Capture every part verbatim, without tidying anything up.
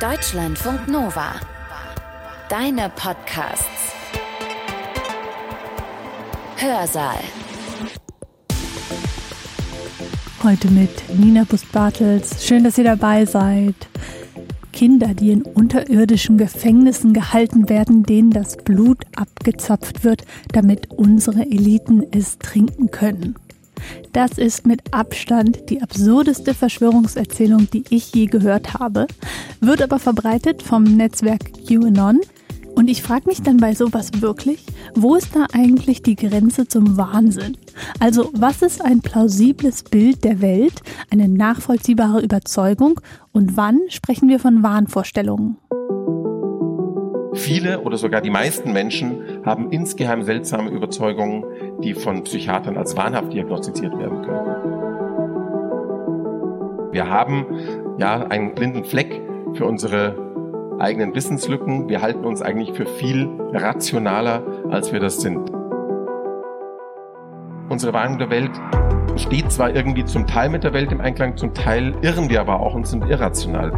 Deutschlandfunk Nova. Deine Podcasts. Hörsaal. Heute mit Nina Bust-Bartels. Schön, dass ihr dabei seid. Kinder, die in unterirdischen Gefängnissen gehalten werden, denen das Blut abgezapft wird, damit unsere Eliten es trinken können. Das ist mit Abstand die absurdeste Verschwörungserzählung, die ich je gehört habe, wird aber verbreitet vom Netzwerk QAnon. Und ich frage mich dann bei sowas wirklich, wo ist da eigentlich die Grenze zum Wahnsinn? Also was ist ein plausibles Bild der Welt, eine nachvollziehbare Überzeugung und wann sprechen wir von Wahnvorstellungen? Viele oder sogar die meisten Menschen haben insgeheim seltsame Überzeugungen, die von Psychiatern als wahnhaft diagnostiziert werden können. Wir haben ja einen blinden Fleck für unsere eigenen Wissenslücken. Wir halten uns eigentlich für viel rationaler, als wir das sind. Unsere Wahrnehmung der Welt steht zwar irgendwie zum Teil mit der Welt im Einklang, zum Teil irren wir aber auch und sind irrational.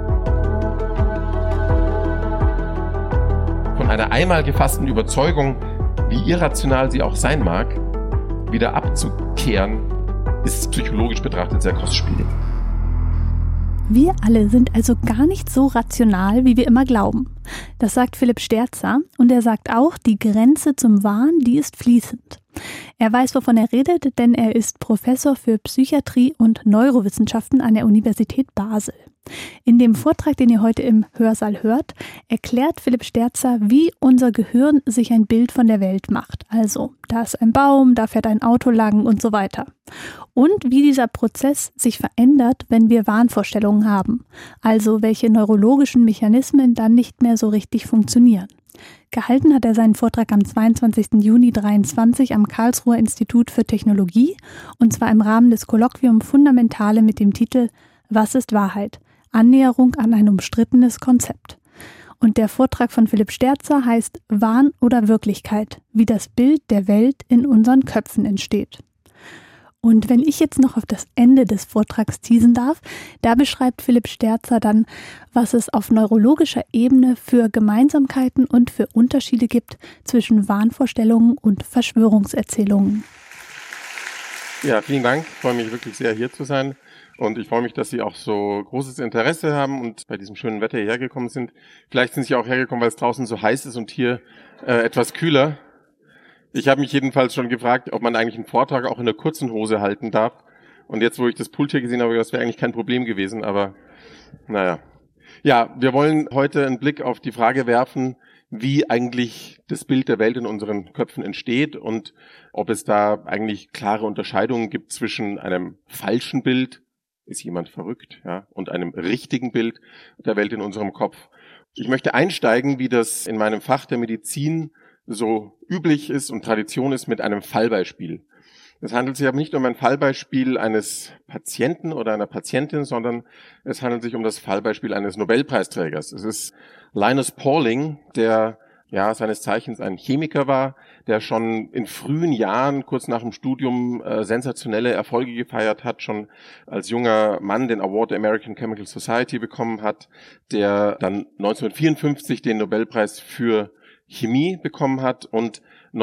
Von einer einmal gefassten Überzeugung, wie irrational sie auch sein mag, wieder abzukehren, ist psychologisch betrachtet sehr kostspielig. Wir alle sind also gar nicht so rational, wie wir immer glauben. Das sagt Philipp Sterzer und er sagt auch, die Grenze zum Wahn, die ist fließend. Er weiß, wovon er redet, denn er ist Professor für Psychiatrie und Neurowissenschaften an der Universität Basel. In dem Vortrag, den ihr heute im Hörsaal hört, erklärt Philipp Sterzer, wie unser Gehirn sich ein Bild von der Welt macht. Also, da ist ein Baum, da fährt ein Auto lang und so weiter. Und wie dieser Prozess sich verändert, wenn wir Wahnvorstellungen haben. Also, welche neurologischen Mechanismen dann nicht mehr so richtig funktionieren. Gehalten hat er seinen Vortrag am zweiundzwanzigsten Juni dreiundzwanzig am Karlsruher Institut für Technologie und zwar im Rahmen des Kolloquium Fundamentale mit dem Titel Was ist Wahrheit? Annäherung an ein umstrittenes Konzept. Und der Vortrag von Philipp Sterzer heißt Wahn oder Wirklichkeit, wie das Bild der Welt in unseren Köpfen entsteht. Und wenn ich jetzt noch auf das Ende des Vortrags teasen darf, da beschreibt Philipp Sterzer dann, was es auf neurologischer Ebene für Gemeinsamkeiten und für Unterschiede gibt zwischen Wahnvorstellungen und Verschwörungserzählungen. Ja, vielen Dank. Ich freue mich wirklich sehr, hier zu sein. Und ich freue mich, dass Sie auch so großes Interesse haben und bei diesem schönen Wetter hierher gekommen sind. Vielleicht sind Sie auch hergekommen, weil es draußen so heiß ist und hier äh, etwas kühler. Ich habe mich jedenfalls schon gefragt, ob man eigentlich einen Vortrag auch in der kurzen Hose halten darf. Und jetzt, wo ich das Pult hier gesehen habe, das wäre eigentlich kein Problem gewesen, aber naja. Ja, wir wollen heute einen Blick auf die Frage werfen, wie eigentlich das Bild der Welt in unseren Köpfen entsteht und ob es da eigentlich klare Unterscheidungen gibt zwischen einem falschen Bild, ist jemand verrückt, ja, und einem richtigen Bild der Welt in unserem Kopf. Ich möchte einsteigen, wie das in meinem Fach der Medizin so üblich ist und Tradition ist, mit einem Fallbeispiel. Es handelt sich aber nicht um ein Fallbeispiel eines Patienten oder einer Patientin, sondern es handelt sich um das Fallbeispiel eines Nobelpreisträgers. Es ist Linus Pauling, der ja seines Zeichens ein Chemiker war, der schon in frühen Jahren, kurz nach dem Studium, äh, sensationelle Erfolge gefeiert hat, schon als junger Mann den Award der American Chemical Society bekommen hat, der dann neunzehnhundertvierundfünfzig den Nobelpreis für Chemie bekommen hat und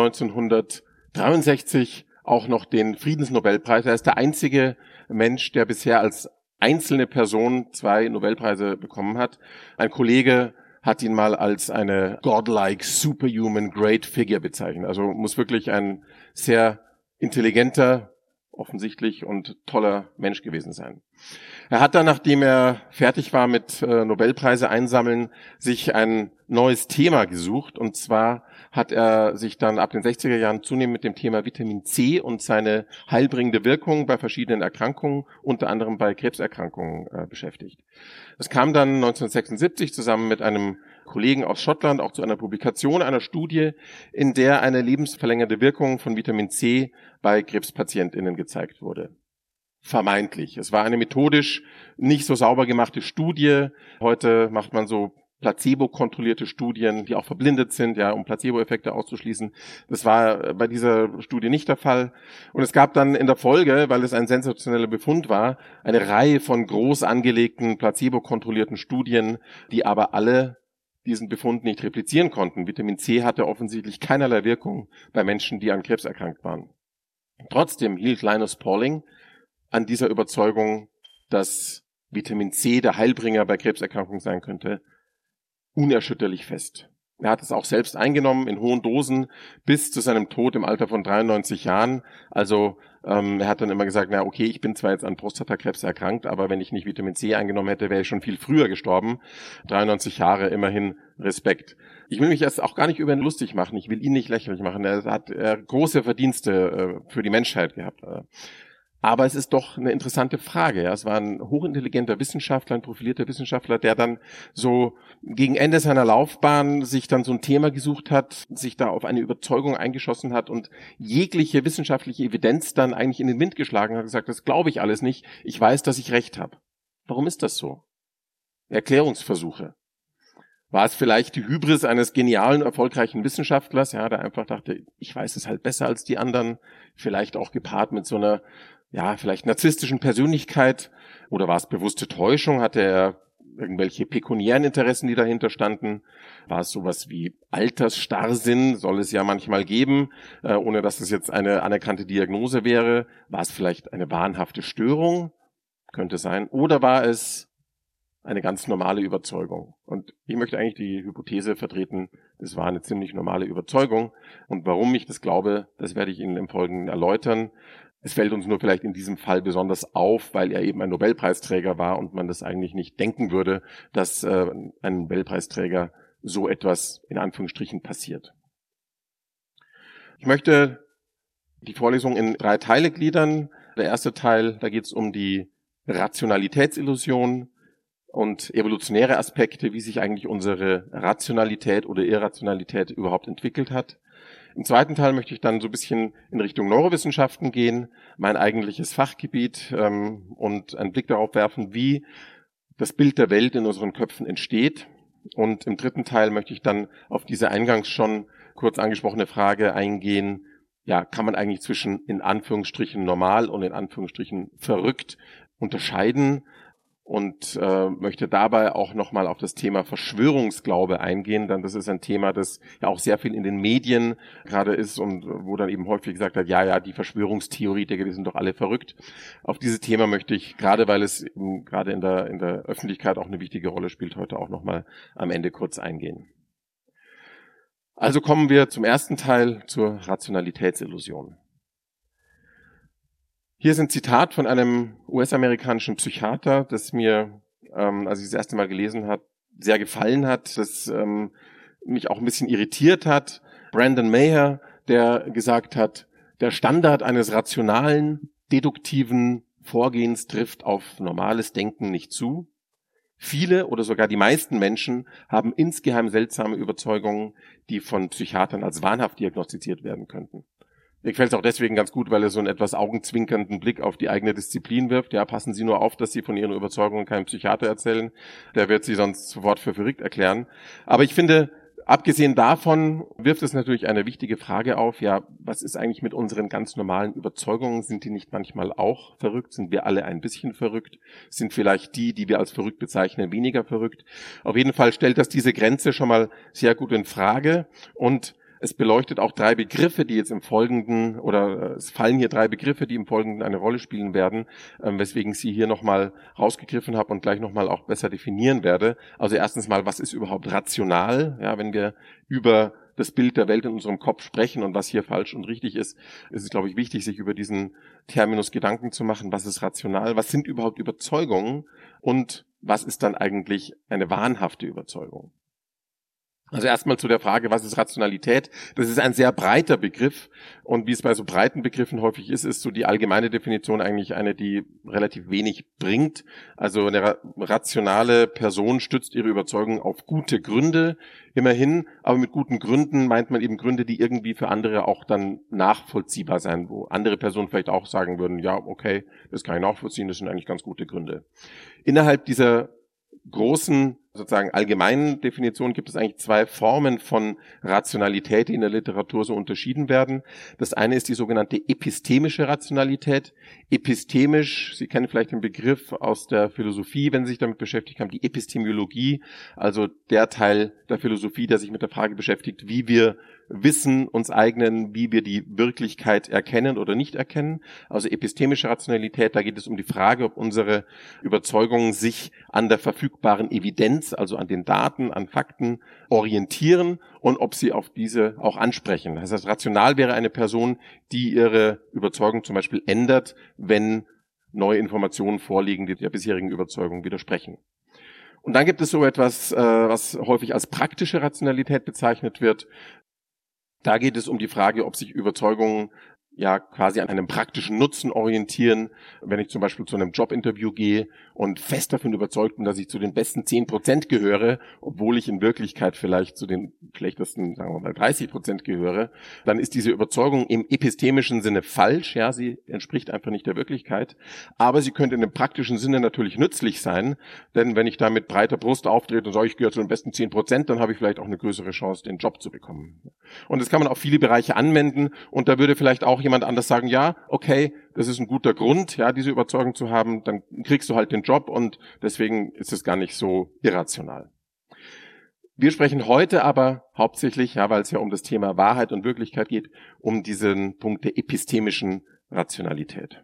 neunzehnhundertdreiundsechzig auch noch den Friedensnobelpreis. Er ist der einzige Mensch, der bisher als einzelne Person zwei Nobelpreise bekommen hat. Ein Kollege hat ihn mal als eine godlike, superhuman, great figure bezeichnet. Also muss wirklich ein sehr intelligenter, offensichtlich und toller Mensch gewesen sein. Er hat dann, nachdem er fertig war mit äh, Nobelpreise einsammeln, sich ein neues Thema gesucht. Und zwar hat er sich dann ab den sechziger Jahren zunehmend mit dem Thema Vitamin C und seine heilbringende Wirkung bei verschiedenen Erkrankungen, unter anderem bei Krebserkrankungen, äh, beschäftigt. Es kam dann neunzehnhundertsechsundsiebzig zusammen mit einem Kollegen aus Schottland auch zu einer Publikation einer Studie, in der eine lebensverlängernde Wirkung von Vitamin C bei KrebspatientInnen gezeigt wurde. Vermeintlich. Es war eine methodisch nicht so sauber gemachte Studie. Heute macht man so placebo-kontrollierte Studien, die auch verblindet sind, ja, um Placebo-Effekte auszuschließen. Das war bei dieser Studie nicht der Fall. Und es gab dann in der Folge, weil es ein sensationeller Befund war, eine Reihe von groß angelegten, placebo-kontrollierten Studien, die aber alle diesen Befund nicht replizieren konnten. Vitamin C hatte offensichtlich keinerlei Wirkung bei Menschen, die an Krebs erkrankt waren. Trotzdem hielt Linus Pauling an dieser Überzeugung, dass Vitamin C der Heilbringer bei Krebserkrankungen sein könnte, unerschütterlich fest. Er hat es auch selbst eingenommen in hohen Dosen bis zu seinem Tod im Alter von dreiundneunzig Jahren. Also ähm, er hat dann immer gesagt, na okay, ich bin zwar jetzt an Prostatakrebs erkrankt, aber wenn ich nicht Vitamin C eingenommen hätte, wäre ich schon viel früher gestorben. dreiundneunzig Jahre, immerhin Respekt. Ich will mich jetzt auch gar nicht über ihn lustig machen, ich will ihn nicht lächerlich machen. Er hat äh, große Verdienste äh, für die Menschheit gehabt. Aber es ist doch eine interessante Frage. Ja. Es war ein hochintelligenter Wissenschaftler, ein profilierter Wissenschaftler, der dann so gegen Ende seiner Laufbahn sich dann so ein Thema gesucht hat, sich da auf eine Überzeugung eingeschossen hat und jegliche wissenschaftliche Evidenz dann eigentlich in den Wind geschlagen hat und gesagt, das glaube ich alles nicht, ich weiß, dass ich recht habe. Warum ist das so? Erklärungsversuche. War es vielleicht die Hybris eines genialen, erfolgreichen Wissenschaftlers, ja, der einfach dachte, ich weiß es halt besser als die anderen, vielleicht auch gepaart mit so einer ja, vielleicht narzisstischen Persönlichkeit, oder war es bewusste Täuschung? Hatte er irgendwelche pekuniären Interessen, die dahinter standen? War es sowas wie Altersstarrsinn? Soll es ja manchmal geben, äh, ohne dass es jetzt eine anerkannte Diagnose wäre. War es vielleicht eine wahnhafte Störung? Könnte sein. Oder war es eine ganz normale Überzeugung? Und ich möchte eigentlich die Hypothese vertreten, es war eine ziemlich normale Überzeugung. Und warum ich das glaube, das werde ich Ihnen im Folgenden erläutern. Es fällt uns nur vielleicht in diesem Fall besonders auf, weil er eben ein Nobelpreisträger war und man das eigentlich nicht denken würde, dass äh, ein Nobelpreisträger so etwas in Anführungsstrichen passiert. Ich möchte die Vorlesung in drei Teile gliedern. Der erste Teil, da geht es um die Rationalitätsillusion und evolutionäre Aspekte, wie sich eigentlich unsere Rationalität oder Irrationalität überhaupt entwickelt hat. Im zweiten Teil möchte ich dann so ein bisschen in Richtung Neurowissenschaften gehen, mein eigentliches Fachgebiet, ähm, und einen Blick darauf werfen, wie das Bild der Welt in unseren Köpfen entsteht. Und im dritten Teil möchte ich dann auf diese eingangs schon kurz angesprochene Frage eingehen, ja, kann man eigentlich zwischen in Anführungsstrichen normal und in Anführungsstrichen verrückt unterscheiden? Und äh, möchte dabei auch nochmal auf das Thema Verschwörungsglaube eingehen, denn das ist ein Thema, das ja auch sehr viel in den Medien gerade ist und wo dann eben häufig gesagt hat, ja, ja, die Verschwörungstheoretiker, die sind doch alle verrückt. Auf dieses Thema möchte ich, gerade weil es eben gerade in der, in der Öffentlichkeit auch eine wichtige Rolle spielt, heute auch nochmal am Ende kurz eingehen. Also kommen wir zum ersten Teil, zur Rationalitätsillusion. Hier ist ein Zitat von einem U S-amerikanischen Psychiater, das mir, ähm, als ich das erste Mal gelesen habe, sehr gefallen hat, das ähm, mich auch ein bisschen irritiert hat. Brandon Mayer, der gesagt hat, der Standard eines rationalen, deduktiven Vorgehens trifft auf normales Denken nicht zu. Viele oder sogar die meisten Menschen haben insgeheim seltsame Überzeugungen, die von Psychiatern als wahnhaft diagnostiziert werden könnten. Mir gefällt es auch deswegen ganz gut, weil er so einen etwas augenzwinkernden Blick auf die eigene Disziplin wirft. Ja, passen Sie nur auf, dass Sie von Ihren Überzeugungen keinem Psychiater erzählen. Der wird Sie sonst sofort für verrückt erklären. Aber ich finde, abgesehen davon wirft es natürlich eine wichtige Frage auf. Ja, was ist eigentlich mit unseren ganz normalen Überzeugungen? Sind die nicht manchmal auch verrückt? Sind wir alle ein bisschen verrückt? Sind vielleicht die, die wir als verrückt bezeichnen, weniger verrückt? Auf jeden Fall stellt das diese Grenze schon mal sehr gut in Frage. Und es beleuchtet auch drei Begriffe, die jetzt im Folgenden, oder es fallen hier drei Begriffe, die im Folgenden eine Rolle spielen werden, äh, weswegen ich sie hier nochmal rausgegriffen habe und gleich nochmal auch besser definieren werde. Also erstens mal, was ist überhaupt rational? Ja, wenn wir über das Bild der Welt in unserem Kopf sprechen und was hier falsch und richtig ist, ist es, glaube ich, wichtig, sich über diesen Terminus Gedanken zu machen. Was ist rational? Was sind überhaupt Überzeugungen? Und was ist dann eigentlich eine wahnhafte Überzeugung? Also erstmal zu der Frage, was ist Rationalität? Das ist ein sehr breiter Begriff und wie es bei so breiten Begriffen häufig ist, ist so die allgemeine Definition eigentlich eine, die relativ wenig bringt. Also eine rationale Person stützt ihre Überzeugung auf gute Gründe, immerhin, aber mit guten Gründen meint man eben Gründe, die irgendwie für andere auch dann nachvollziehbar sein, wo andere Personen vielleicht auch sagen würden, ja, okay, das kann ich nachvollziehen, das sind eigentlich ganz gute Gründe. Innerhalb dieser großen sozusagen allgemeinen Definition gibt es eigentlich zwei Formen von Rationalität, die in der Literatur so unterschieden werden. Das eine ist die sogenannte epistemische Rationalität. Epistemisch, Sie kennen vielleicht den Begriff aus der Philosophie, wenn Sie sich damit beschäftigt haben, die Epistemologie, also der Teil der Philosophie, der sich mit der Frage beschäftigt, wie wir Wissen uns eignen, wie wir die Wirklichkeit erkennen oder nicht erkennen. Also epistemische Rationalität, da geht es um die Frage, ob unsere Überzeugungen sich an der verfügbaren Evidenz, also an den Daten, an Fakten orientieren und ob sie auf diese auch ansprechen. Das heißt, rational wäre eine Person, die ihre Überzeugung zum Beispiel ändert, wenn neue Informationen vorliegen, die der bisherigen Überzeugung widersprechen. Und dann gibt es so etwas, was häufig als praktische Rationalität bezeichnet wird. Da geht es um die Frage, ob sich Überzeugungen ja quasi an einem praktischen Nutzen orientieren. Wenn ich zum Beispiel zu einem Jobinterview gehe und fest davon überzeugt bin, dass ich zu den besten zehn Prozent gehöre, obwohl ich in Wirklichkeit vielleicht zu den schlechtesten, sagen wir mal, dreißig Prozent gehöre, dann ist diese Überzeugung im epistemischen Sinne falsch. Ja, sie entspricht einfach nicht der Wirklichkeit. Aber sie könnte in dem praktischen Sinne natürlich nützlich sein, denn wenn ich da mit breiter Brust auftrete und sage, ich gehöre zu den besten zehn Prozent, dann habe ich vielleicht auch eine größere Chance, den Job zu bekommen. Und das kann man auf viele Bereiche anwenden und da würde vielleicht auch jemand anders sagen, ja, okay, das ist ein guter Grund, ja, diese Überzeugung zu haben, dann kriegst du halt den Job und deswegen ist es gar nicht so irrational. Wir sprechen heute aber hauptsächlich, ja, weil es ja um das Thema Wahrheit und Wirklichkeit geht, um diesen Punkt der epistemischen Rationalität.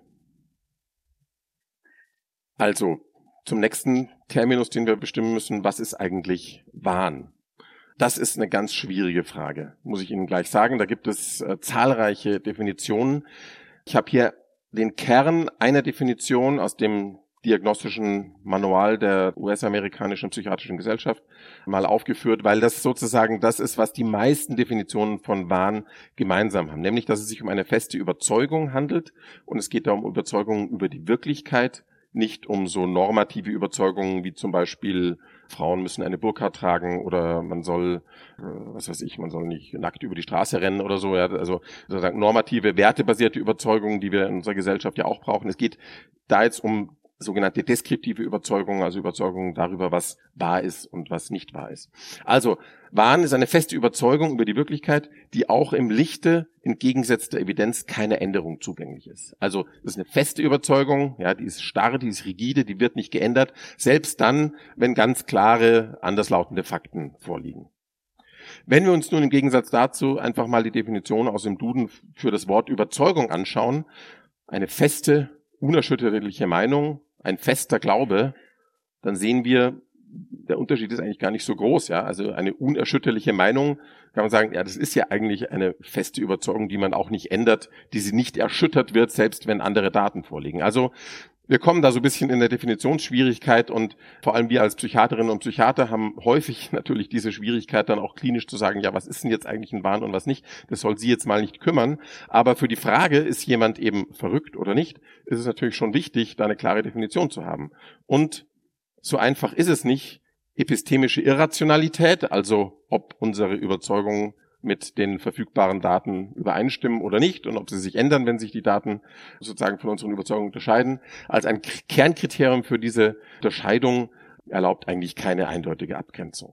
Also zum nächsten Terminus, den wir bestimmen müssen, was ist eigentlich Wahn? Das ist eine ganz schwierige Frage, muss ich Ihnen gleich sagen. Da gibt es äh, zahlreiche Definitionen. Ich habe hier den Kern einer Definition aus dem diagnostischen Manual der U S-amerikanischen psychiatrischen Gesellschaft mal aufgeführt, weil das sozusagen das ist, was die meisten Definitionen von Wahn gemeinsam haben. Nämlich, dass es sich um eine feste Überzeugung handelt und es geht da um Überzeugungen über die Wirklichkeit, nicht um so normative Überzeugungen wie zum Beispiel Frauen müssen eine Burka tragen oder man soll, was weiß ich, man soll nicht nackt über die Straße rennen oder so. Ja, also sozusagen normative, wertebasierte Überzeugungen, die wir in unserer Gesellschaft ja auch brauchen. Es geht da jetzt um sogenannte deskriptive Überzeugungen, also Überzeugungen darüber, was wahr ist und was nicht wahr ist. Also Wahn ist eine feste Überzeugung über die Wirklichkeit, die auch im Lichte entgegengesetzter Evidenz keine Änderung zugänglich ist. Also das ist eine feste Überzeugung, ja, die ist starr, die ist rigide, die wird nicht geändert, selbst dann, wenn ganz klare, anderslautende Fakten vorliegen. Wenn wir uns nun im Gegensatz dazu einfach mal die Definition aus dem Duden für das Wort Überzeugung anschauen, eine feste, unerschütterliche Meinung, ein fester Glaube, dann sehen wir, der Unterschied ist eigentlich gar nicht so groß, ja. Also eine unerschütterliche Meinung, kann man sagen, ja, das ist ja eigentlich eine feste Überzeugung, die man auch nicht ändert, die sie nicht erschüttert wird, selbst wenn andere Daten vorliegen. Also wir kommen da so ein bisschen in der Definitionsschwierigkeit und vor allem wir als Psychiaterinnen und Psychiater haben häufig natürlich diese Schwierigkeit dann auch klinisch zu sagen, ja, was ist denn jetzt eigentlich ein Wahn und was nicht? Das soll Sie jetzt mal nicht kümmern. Aber für die Frage, ist jemand eben verrückt oder nicht, ist es natürlich schon wichtig, da eine klare Definition zu haben. Und so einfach ist es nicht. Epistemische Irrationalität, also ob unsere Überzeugungen mit den verfügbaren Daten übereinstimmen oder nicht und ob sie sich ändern, wenn sich die Daten sozusagen von unseren Überzeugungen unterscheiden. Als ein Kernkriterium für diese Unterscheidung erlaubt eigentlich keine eindeutige Abgrenzung.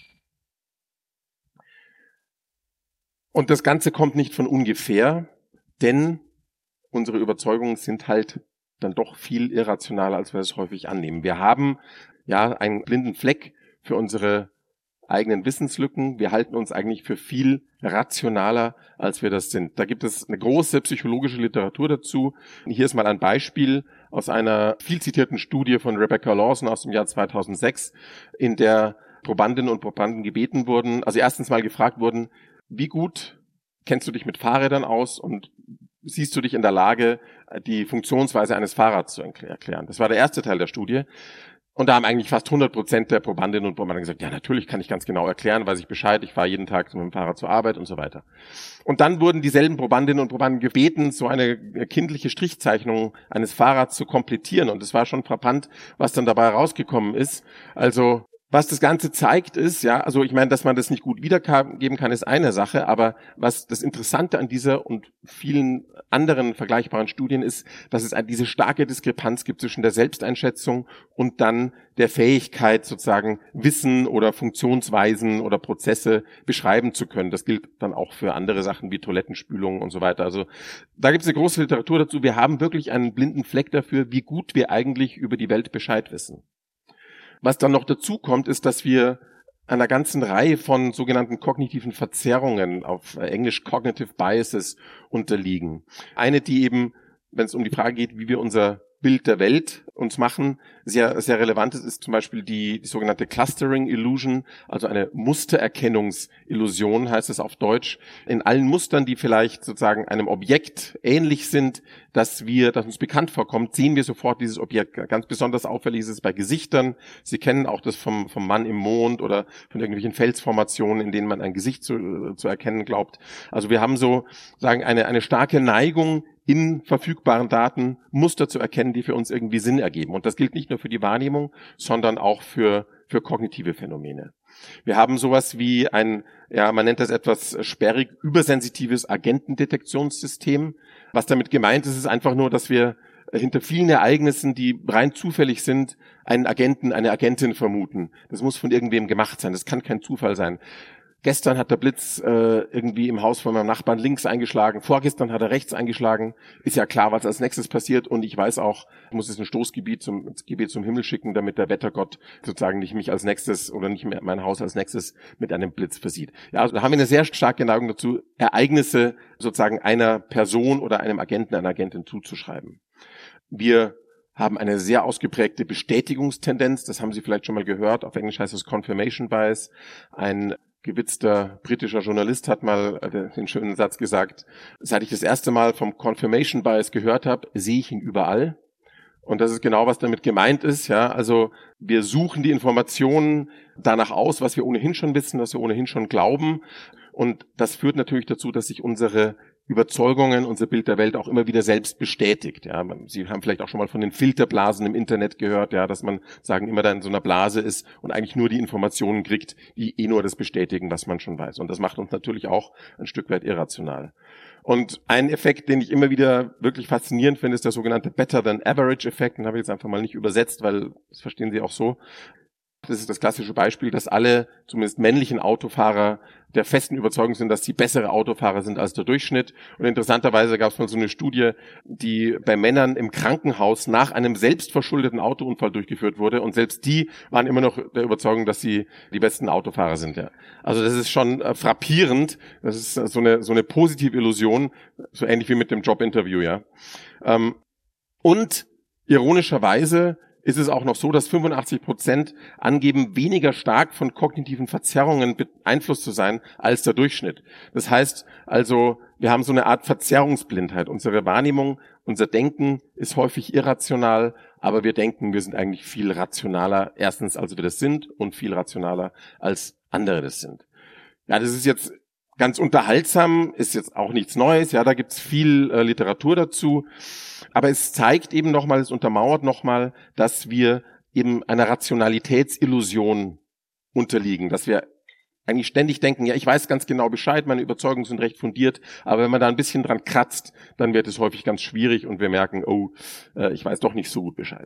Und das Ganze kommt nicht von ungefähr, denn unsere Überzeugungen sind halt dann doch viel irrationaler, als wir es häufig annehmen. Wir haben ja einen blinden Fleck für unsere eigenen Wissenslücken. Wir halten uns eigentlich für viel rationaler, als wir das sind. Da gibt es eine große psychologische Literatur dazu. Hier ist mal ein Beispiel aus einer viel zitierten Studie von Rebecca Lawson aus dem Jahr zweitausendsechs, in der Probandinnen und Probanden gebeten wurden, also erstens mal gefragt wurden, wie gut kennst du dich mit Fahrrädern aus und siehst du dich in der Lage, die Funktionsweise eines Fahrrads zu erklären? Das war der erste Teil der Studie. Und da haben eigentlich fast hundert Prozent der Probandinnen und Probanden gesagt, ja, natürlich kann ich ganz genau erklären, weiß ich Bescheid, ich fahre jeden Tag mit dem Fahrrad zur Arbeit und so weiter. Und dann wurden dieselben Probandinnen und Probanden gebeten, so eine kindliche Strichzeichnung eines Fahrrads zu komplettieren. Und es war schon frappant, was dann dabei herausgekommen ist. Also Was das Ganze zeigt ist, ja, also ich meine, dass man das nicht gut wiedergeben kann, ist eine Sache, aber was das Interessante an dieser und vielen anderen vergleichbaren Studien ist, dass es diese starke Diskrepanz gibt zwischen der Selbsteinschätzung und dann der Fähigkeit, sozusagen Wissen oder Funktionsweisen oder Prozesse beschreiben zu können. Das gilt dann auch für andere Sachen wie Toilettenspülungen und so weiter. Also da gibt es eine große Literatur dazu. Wir haben wirklich einen blinden Fleck dafür, wie gut wir eigentlich über die Welt Bescheid wissen. Was dann noch dazu kommt, ist, dass wir einer ganzen Reihe von sogenannten kognitiven Verzerrungen, auf Englisch Cognitive Biases, unterliegen. Eine, die eben, wenn es um die Frage geht, wie wir unser Bild der Welt uns machen, sehr, sehr relevant ist, ist zum Beispiel die, die sogenannte Clustering Illusion, also eine Mustererkennungsillusion, heißt es auf Deutsch. In allen Mustern, die vielleicht sozusagen einem Objekt ähnlich sind, dass wir, dass uns bekannt vorkommt, sehen wir sofort dieses Objekt. Ganz besonders auffällig ist es bei Gesichtern. Sie kennen auch das vom, vom Mann im Mond oder von irgendwelchen Felsformationen, in denen man ein Gesicht zu, zu erkennen glaubt. Also wir haben so, sagen, eine, eine starke Neigung, in verfügbaren Daten Muster zu erkennen, die für uns irgendwie Sinn ergeben. Und das gilt nicht nur für die Wahrnehmung, sondern auch für, für kognitive Phänomene. Wir haben sowas wie ein, ja, man nennt das etwas sperrig, übersensitives Agentendetektionssystem. Was damit gemeint ist, ist einfach nur, dass wir hinter vielen Ereignissen, die rein zufällig sind, einen Agenten, eine Agentin vermuten. Das muss von irgendwem gemacht sein. Das kann kein Zufall sein. Gestern hat der Blitz äh, irgendwie im Haus von meinem Nachbarn links eingeschlagen. Vorgestern hat er rechts eingeschlagen. Ist ja klar, was als nächstes passiert. Und ich weiß auch, ich muss jetzt ein Stoßgebet zum, Gebet zum Himmel schicken, damit der Wettergott sozusagen nicht mich als nächstes oder nicht mehr mein Haus als nächstes mit einem Blitz versieht. Ja, also da haben wir eine sehr starke Neigung dazu, Ereignisse sozusagen einer Person oder einem Agenten, einer Agentin zuzuschreiben. Wir haben eine sehr ausgeprägte Bestätigungstendenz. Das haben Sie vielleicht schon mal gehört. Auf Englisch heißt es Confirmation Bias. Ein gewitzter britischer Journalist hat mal den schönen Satz gesagt: Seit ich das erste Mal vom Confirmation Bias gehört habe, sehe ich ihn überall. Und das ist genau, was damit gemeint ist. Ja, also wir suchen die Informationen danach aus, was wir ohnehin schon wissen, was wir ohnehin schon glauben. Und das führt natürlich dazu, dass sich unsere Überzeugungen, unser Bild der Welt auch immer wieder selbst bestätigt. Ja, Sie haben vielleicht auch schon mal von den Filterblasen im Internet gehört, ja, dass man sagen immer da in so einer Blase ist und eigentlich nur die Informationen kriegt, die eh nur das bestätigen, was man schon weiß. Und das macht uns natürlich auch ein Stück weit irrational. Und ein Effekt, den ich immer wieder wirklich faszinierend finde, ist der sogenannte Better-than-Average-Effekt. Den habe ich jetzt einfach mal nicht übersetzt, weil das verstehen Sie auch so. Das ist das klassische Beispiel, dass alle, zumindest männlichen Autofahrer, der festen Überzeugung sind, dass sie bessere Autofahrer sind als der Durchschnitt. Und interessanterweise gab es mal so eine Studie, die bei Männern im Krankenhaus nach einem selbstverschuldeten Autounfall durchgeführt wurde. Und selbst die waren immer noch der Überzeugung, dass sie die besten Autofahrer sind. Ja. Also das ist schon äh, frappierend. Das ist so eine so eine positive Illusion, so ähnlich wie mit dem Jobinterview. Ja. Ähm, und ironischerweise ist es auch noch so, dass fünfundachtzig Prozent angeben, weniger stark von kognitiven Verzerrungen beeinflusst zu sein als der Durchschnitt. Das heißt also, wir haben so eine Art Verzerrungsblindheit. Unsere Wahrnehmung, unser Denken ist häufig irrational, aber wir denken, wir sind eigentlich viel rationaler, erstens, als wir das sind, und viel rationaler, als andere das sind. Ja, das ist jetzt ganz unterhaltsam, ist jetzt auch nichts Neues. Ja, da gibt's viel äh, Literatur dazu. Aber es zeigt eben nochmal, es untermauert nochmal, dass wir eben einer Rationalitätsillusion unterliegen, dass wir eigentlich ständig denken, ja, ich weiß ganz genau Bescheid, meine Überzeugungen sind recht fundiert, aber wenn man da ein bisschen dran kratzt, dann wird es häufig ganz schwierig und wir merken, oh, äh, ich weiß doch nicht so gut Bescheid.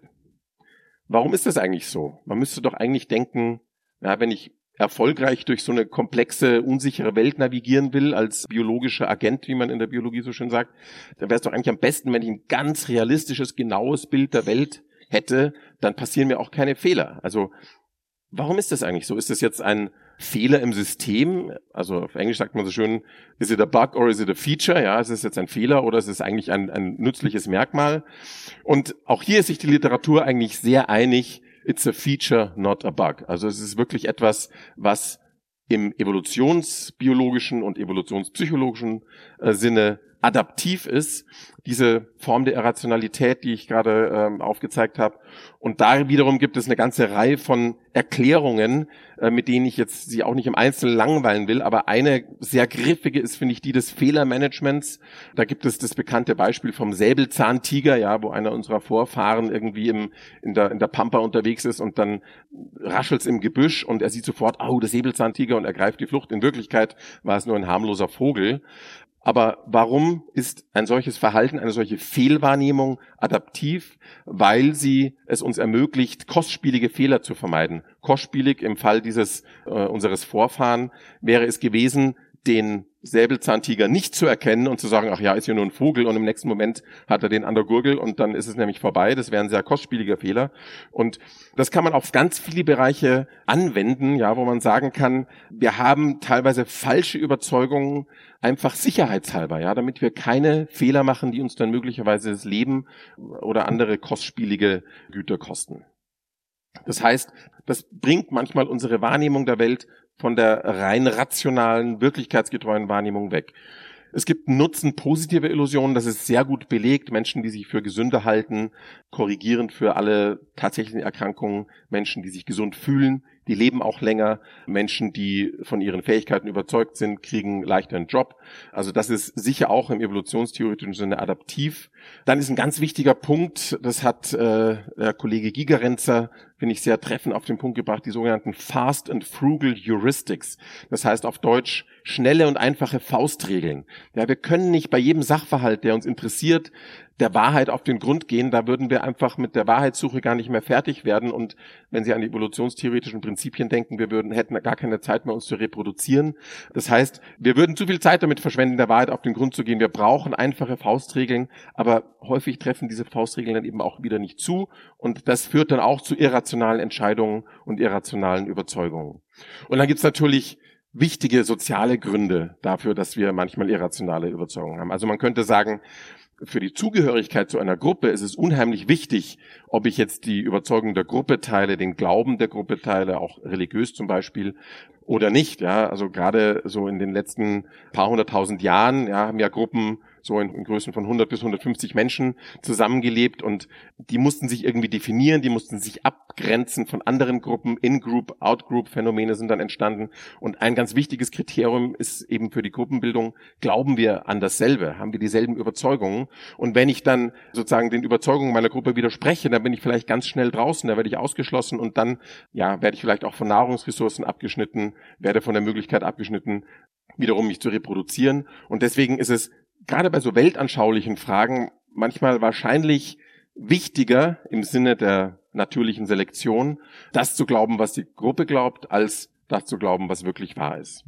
Warum ist das eigentlich so? Man müsste doch eigentlich denken, ja, wenn ich erfolgreich durch so eine komplexe, unsichere Welt navigieren will, als biologischer Agent, wie man in der Biologie so schön sagt, dann wäre es doch eigentlich am besten, wenn ich ein ganz realistisches, genaues Bild der Welt hätte, dann passieren mir auch keine Fehler. Also warum ist das eigentlich so? Ist das jetzt ein Fehler im System? Also auf Englisch sagt man so schön, is it a bug or is it a feature? Ja, ist es jetzt ein Fehler oder ist es eigentlich ein, ein nützliches Merkmal? Und auch hier ist sich die Literatur eigentlich sehr einig, it's a feature, not a bug. Also es ist wirklich etwas, was im evolutionsbiologischen und evolutionspsychologischen äh, Sinne adaptiv ist, diese Form der Irrationalität, die ich gerade ähm, aufgezeigt habe. Und da wiederum gibt es eine ganze Reihe von Erklärungen, äh, mit denen ich jetzt Sie auch nicht im Einzelnen langweilen will, aber eine sehr griffige ist, finde ich, die des Fehlermanagements. Da gibt es das bekannte Beispiel vom Säbelzahntiger, ja, wo einer unserer Vorfahren irgendwie im, in der, in der Pampa unterwegs ist und dann raschelt's im Gebüsch und er sieht sofort, oh, der Säbelzahntiger, und ergreift die Flucht. In Wirklichkeit war es nur ein harmloser Vogel. Aber warum ist ein solches Verhalten, eine solche Fehlwahrnehmung adaptiv? Weil sie es uns ermöglicht, kostspielige Fehler zu vermeiden. Kostspielig im Fall dieses äh, unseres Vorfahren wäre es gewesen, den Säbelzahntiger nicht zu erkennen und zu sagen, ach ja, ist ja nur ein Vogel, und im nächsten Moment hat er den an der Gurgel und dann ist es nämlich vorbei. Das wäre ein sehr kostspieliger Fehler. Und das kann man auf ganz viele Bereiche anwenden, ja, wo man sagen kann, wir haben teilweise falsche Überzeugungen, einfach sicherheitshalber, ja, damit wir keine Fehler machen, die uns dann möglicherweise das Leben oder andere kostspielige Güter kosten. Das heißt, das bringt manchmal unsere Wahrnehmung der Welt von der rein rationalen, wirklichkeitsgetreuen Wahrnehmung weg. Es gibt Nutzen positive Illusionen, das ist sehr gut belegt. Menschen, die sich für gesünder halten, korrigierend für alle tatsächlichen Erkrankungen. Menschen, die sich gesund fühlen, die leben auch länger. Menschen, die von ihren Fähigkeiten überzeugt sind, kriegen leichter einen Job. Also das ist sicher auch im evolutionstheoretischen Sinne adaptiv. Dann ist ein ganz wichtiger Punkt, das hat äh, der Kollege Gigerenzer, finde ich, sehr treffend auf den Punkt gebracht, die sogenannten Fast and Frugal Heuristics. Das heißt auf Deutsch schnelle und einfache Faustregeln. Ja, wir können nicht bei jedem Sachverhalt, der uns interessiert, der Wahrheit auf den Grund gehen. Da würden wir einfach mit der Wahrheitssuche gar nicht mehr fertig werden. Und wenn Sie an die evolutionstheoretischen Prinzipien denken, wir würden, hätten gar keine Zeit mehr, uns zu reproduzieren. Das heißt, wir würden zu viel Zeit damit verschwenden, der Wahrheit auf den Grund zu gehen. Wir brauchen einfache Faustregeln, aber häufig treffen diese Faustregeln dann eben auch wieder nicht zu. Und das führt dann auch zu irrationalen Entscheidungen und irrationalen Überzeugungen. Und dann gibt's natürlich wichtige soziale Gründe dafür, dass wir manchmal irrationale Überzeugungen haben. Also man könnte sagen, für die Zugehörigkeit zu einer Gruppe ist es unheimlich wichtig, ob ich jetzt die Überzeugung der Gruppe teile, den Glauben der Gruppe teile, auch religiös zum Beispiel, oder nicht. Ja, also gerade so in den letzten paar hunderttausend Jahren, ja, haben ja Gruppen so in, in Größen von hundert bis hundertfünfzig Menschen zusammengelebt, und die mussten sich irgendwie definieren, die mussten sich abgrenzen von anderen Gruppen. In-Group, Out-Group-Phänomene sind dann entstanden, und ein ganz wichtiges Kriterium ist eben für die Gruppenbildung, glauben wir an dasselbe, haben wir dieselben Überzeugungen, und wenn ich dann sozusagen den Überzeugungen meiner Gruppe widerspreche, dann bin ich vielleicht ganz schnell draußen, da werde ich ausgeschlossen, und dann ja werde ich vielleicht auch von Nahrungsressourcen abgeschnitten, werde von der Möglichkeit abgeschnitten, wiederum mich zu reproduzieren. Und deswegen ist es gerade bei so weltanschaulichen Fragen manchmal wahrscheinlich wichtiger im Sinne der natürlichen Selektion, das zu glauben, was die Gruppe glaubt, als das zu glauben, was wirklich wahr ist.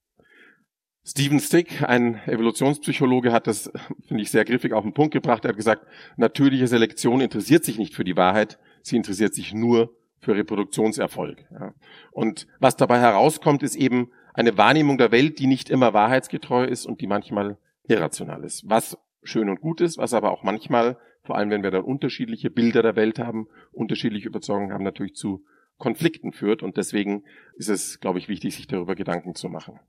Stephen Stick, ein Evolutionspsychologe, hat das, finde ich, sehr griffig auf den Punkt gebracht. Er hat gesagt, natürliche Selektion interessiert sich nicht für die Wahrheit, sie interessiert sich nur für Reproduktionserfolg. Ja. Und was dabei herauskommt, ist eben eine Wahrnehmung der Welt, die nicht immer wahrheitsgetreu ist und die manchmal irrational ist. Was schön und gut ist, was aber auch manchmal, vor allem wenn wir dann unterschiedliche Bilder der Welt haben, unterschiedliche Überzeugungen haben, natürlich zu Konflikten führt. Und deswegen ist es, glaube ich, wichtig, sich darüber Gedanken zu machen.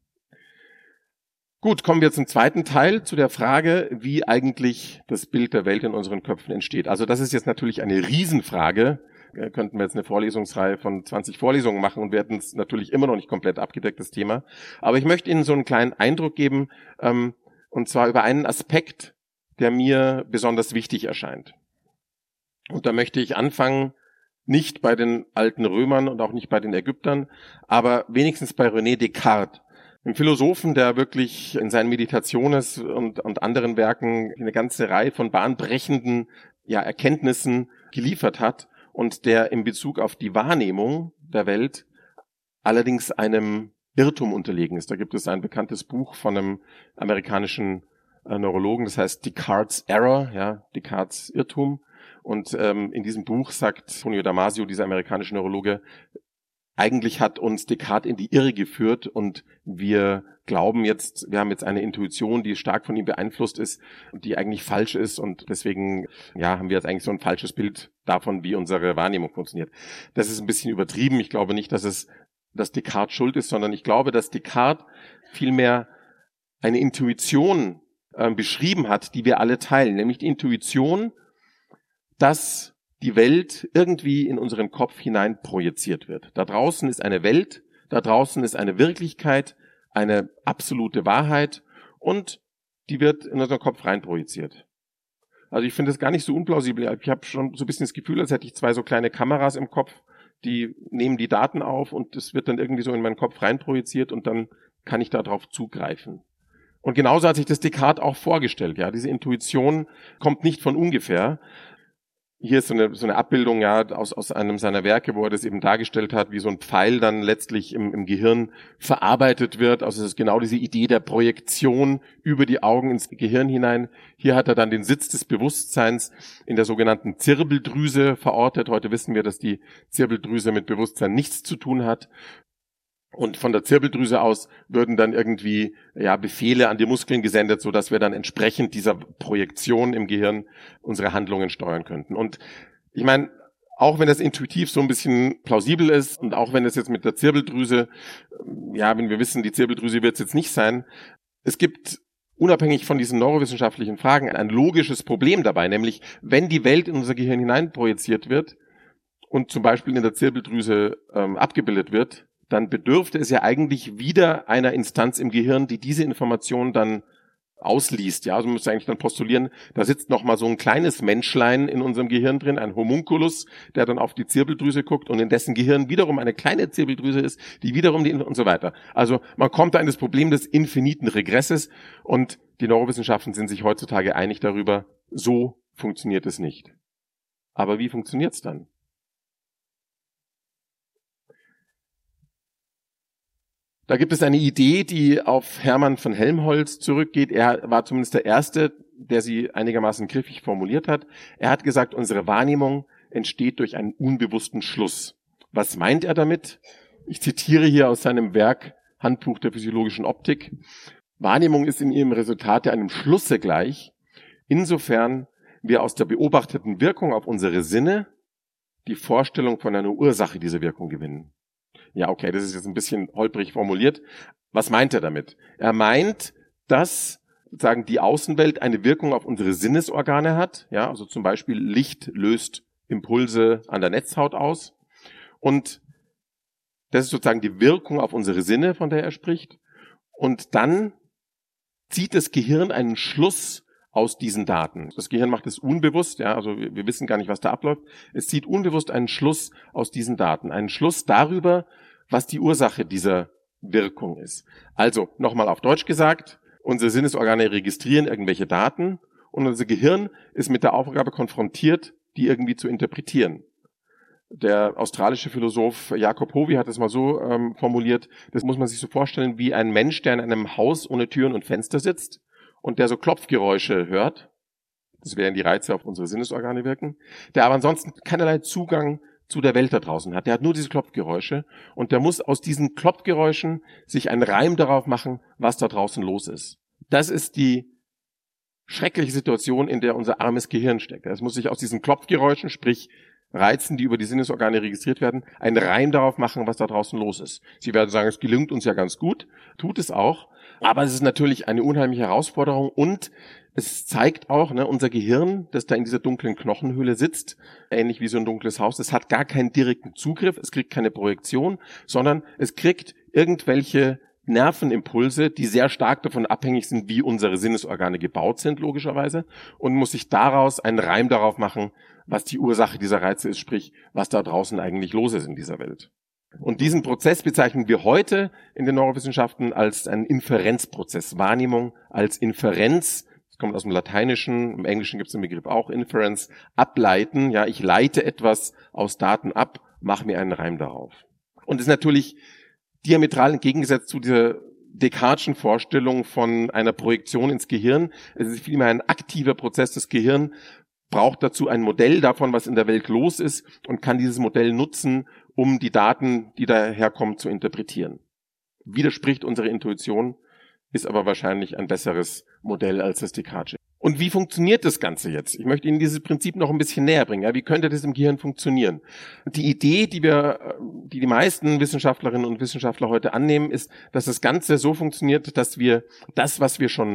Gut, kommen wir zum zweiten Teil, zu der Frage, wie eigentlich das Bild der Welt in unseren Köpfen entsteht. Also das ist jetzt natürlich eine Riesenfrage. Könnten wir jetzt eine Vorlesungsreihe von zwanzig Vorlesungen machen und wir hätten es natürlich immer noch nicht komplett abgedeckt, das Thema. Aber ich möchte Ihnen so einen kleinen Eindruck geben, ähm, und zwar über einen Aspekt, der mir besonders wichtig erscheint. Und da möchte ich anfangen, nicht bei den alten Römern und auch nicht bei den Ägyptern, aber wenigstens bei René Descartes, einem Philosophen, der wirklich in seinen Meditationen und, und anderen Werken eine ganze Reihe von bahnbrechenden ja, Erkenntnissen geliefert hat und der in Bezug auf die Wahrnehmung der Welt allerdings einem Irrtum unterlegen ist. Da gibt es ein bekanntes Buch von einem amerikanischen äh, Neurologen, das heißt Descartes' Error, ja, Descartes' Irrtum. Und ähm, in diesem Buch sagt Antonio Damasio, dieser amerikanische Neurologe, eigentlich hat uns Descartes in die Irre geführt und wir glauben jetzt, wir haben jetzt eine Intuition, die stark von ihm beeinflusst ist und die eigentlich falsch ist, und deswegen ja, haben wir jetzt eigentlich so ein falsches Bild davon, wie unsere Wahrnehmung funktioniert. Das ist ein bisschen übertrieben. Ich glaube nicht, dass es dass Descartes schuld ist, sondern ich glaube, dass Descartes vielmehr eine Intuition äh, beschrieben hat, die wir alle teilen, nämlich die Intuition, dass die Welt irgendwie in unseren Kopf hinein projiziert wird. Da draußen ist eine Welt, da draußen ist eine Wirklichkeit, eine absolute Wahrheit und die wird in unseren Kopf rein projiziert. Also ich finde das gar nicht so unplausibel. Ich habe schon so ein bisschen das Gefühl, als hätte ich zwei so kleine Kameras im Kopf, die nehmen die Daten auf und das wird dann irgendwie so in meinen Kopf rein projiziert und dann kann ich darauf zugreifen. Und genauso hat sich das Descartes auch vorgestellt. Ja, diese Intuition kommt nicht von ungefähr. Hier ist so eine, so eine Abbildung ja aus, aus einem seiner Werke, wo er das eben dargestellt hat, wie so ein Pfeil dann letztlich im, im Gehirn verarbeitet wird. Also es ist genau diese Idee der Projektion über die Augen ins Gehirn hinein. Hier hat er dann den Sitz des Bewusstseins in der sogenannten Zirbeldrüse verortet. Heute wissen wir, dass die Zirbeldrüse mit Bewusstsein nichts zu tun hat. Und von der Zirbeldrüse aus würden dann irgendwie ja Befehle an die Muskeln gesendet, so dass wir dann entsprechend dieser Projektion im Gehirn unsere Handlungen steuern könnten. Und ich meine, auch wenn das intuitiv so ein bisschen plausibel ist und auch wenn es jetzt mit der Zirbeldrüse, ja, wenn wir wissen, die Zirbeldrüse wird es jetzt nicht sein, es gibt unabhängig von diesen neurowissenschaftlichen Fragen ein logisches Problem dabei, nämlich wenn die Welt in unser Gehirn hinein projiziert wird und zum Beispiel in der Zirbeldrüse ähm, abgebildet wird, dann bedürfte es ja eigentlich wieder einer Instanz im Gehirn, die diese Information dann ausliest. Ja, also man müsste eigentlich dann postulieren, da sitzt noch mal so ein kleines Menschlein in unserem Gehirn drin, ein Homunculus, der dann auf die Zirbeldrüse guckt und in dessen Gehirn wiederum eine kleine Zirbeldrüse ist, die wiederum die und so weiter. Also man kommt da in das Problem des infiniten Regresses und die Neurowissenschaften sind sich heutzutage einig darüber, so funktioniert es nicht. Aber wie funktioniert es dann? Da gibt es eine Idee, die auf Hermann von Helmholtz zurückgeht. Er war zumindest der Erste, der sie einigermaßen griffig formuliert hat. Er hat gesagt, unsere Wahrnehmung entsteht durch einen unbewussten Schluss. Was meint er damit? Ich zitiere hier aus seinem Werk Handbuch der physiologischen Optik. Wahrnehmung ist in ihrem Resultat einem Schlusse gleich, insofern wir aus der beobachteten Wirkung auf unsere Sinne die Vorstellung von einer Ursache dieser Wirkung gewinnen. Ja, okay, das ist jetzt ein bisschen holprig formuliert. Was meint er damit? Er meint, dass sozusagen die Außenwelt eine Wirkung auf unsere Sinnesorgane hat. Ja, also zum Beispiel Licht löst Impulse an der Netzhaut aus. Und das ist sozusagen die Wirkung auf unsere Sinne, von der er spricht. Und dann zieht das Gehirn einen Schluss aus diesen Daten. Das Gehirn macht es unbewusst, ja, also wir, wir wissen gar nicht, was da abläuft. Es zieht unbewusst einen Schluss aus diesen Daten, einen Schluss darüber, was die Ursache dieser Wirkung ist. Also, nochmal auf Deutsch gesagt, unsere Sinnesorgane registrieren irgendwelche Daten und unser Gehirn ist mit der Aufgabe konfrontiert, die irgendwie zu interpretieren. Der australische Philosoph Jacob Hovey hat es mal so ähm, formuliert, das muss man sich so vorstellen wie ein Mensch, der in einem Haus ohne Türen und Fenster sitzt und der so Klopfgeräusche hört, das werden die Reize auf unsere Sinnesorgane wirken, der aber ansonsten keinerlei Zugang zu der Welt da draußen hat. Der hat nur diese Klopfgeräusche und der muss aus diesen Klopfgeräuschen sich einen Reim darauf machen, was da draußen los ist. Das ist die schreckliche Situation, in der unser armes Gehirn steckt. Es muss sich aus diesen Klopfgeräuschen, sprich Reizen, die über die Sinnesorgane registriert werden, einen Reim darauf machen, was da draußen los ist. Sie werden sagen, es gelingt uns ja ganz gut, tut es auch, aber es ist natürlich eine unheimliche Herausforderung und es zeigt auch, ne, unser Gehirn, das da in dieser dunklen Knochenhöhle sitzt, ähnlich wie so ein dunkles Haus, es hat gar keinen direkten Zugriff, es kriegt keine Projektion, sondern es kriegt irgendwelche Nervenimpulse, die sehr stark davon abhängig sind, wie unsere Sinnesorgane gebaut sind, logischerweise, und muss sich daraus einen Reim darauf machen, was die Ursache dieser Reize ist, sprich, was da draußen eigentlich los ist in dieser Welt. Und diesen Prozess bezeichnen wir heute in den Neurowissenschaften als einen Inferenzprozess, Wahrnehmung als Inferenz, das kommt aus dem Lateinischen, im Englischen gibt es den Begriff auch, Inference, ableiten, ja, ich leite etwas aus Daten ab, mache mir einen Reim darauf. Und das ist natürlich diametral entgegengesetzt zu dieser Descartes'schen Vorstellung von einer Projektion ins Gehirn. Es ist vielmehr ein aktiver Prozess. Das Gehirn braucht dazu ein Modell davon, was in der Welt los ist und kann dieses Modell nutzen, um die Daten, die daherkommen, zu interpretieren. Widerspricht unsere Intuition, ist aber wahrscheinlich ein besseres Modell als das Descartes'sche. Und wie funktioniert das Ganze jetzt? Ich möchte Ihnen dieses Prinzip noch ein bisschen näher bringen. Ja, wie könnte das im Gehirn funktionieren? Die Idee, die wir, die die meisten Wissenschaftlerinnen und Wissenschaftler heute annehmen, ist, dass das Ganze so funktioniert, dass wir das, was wir schon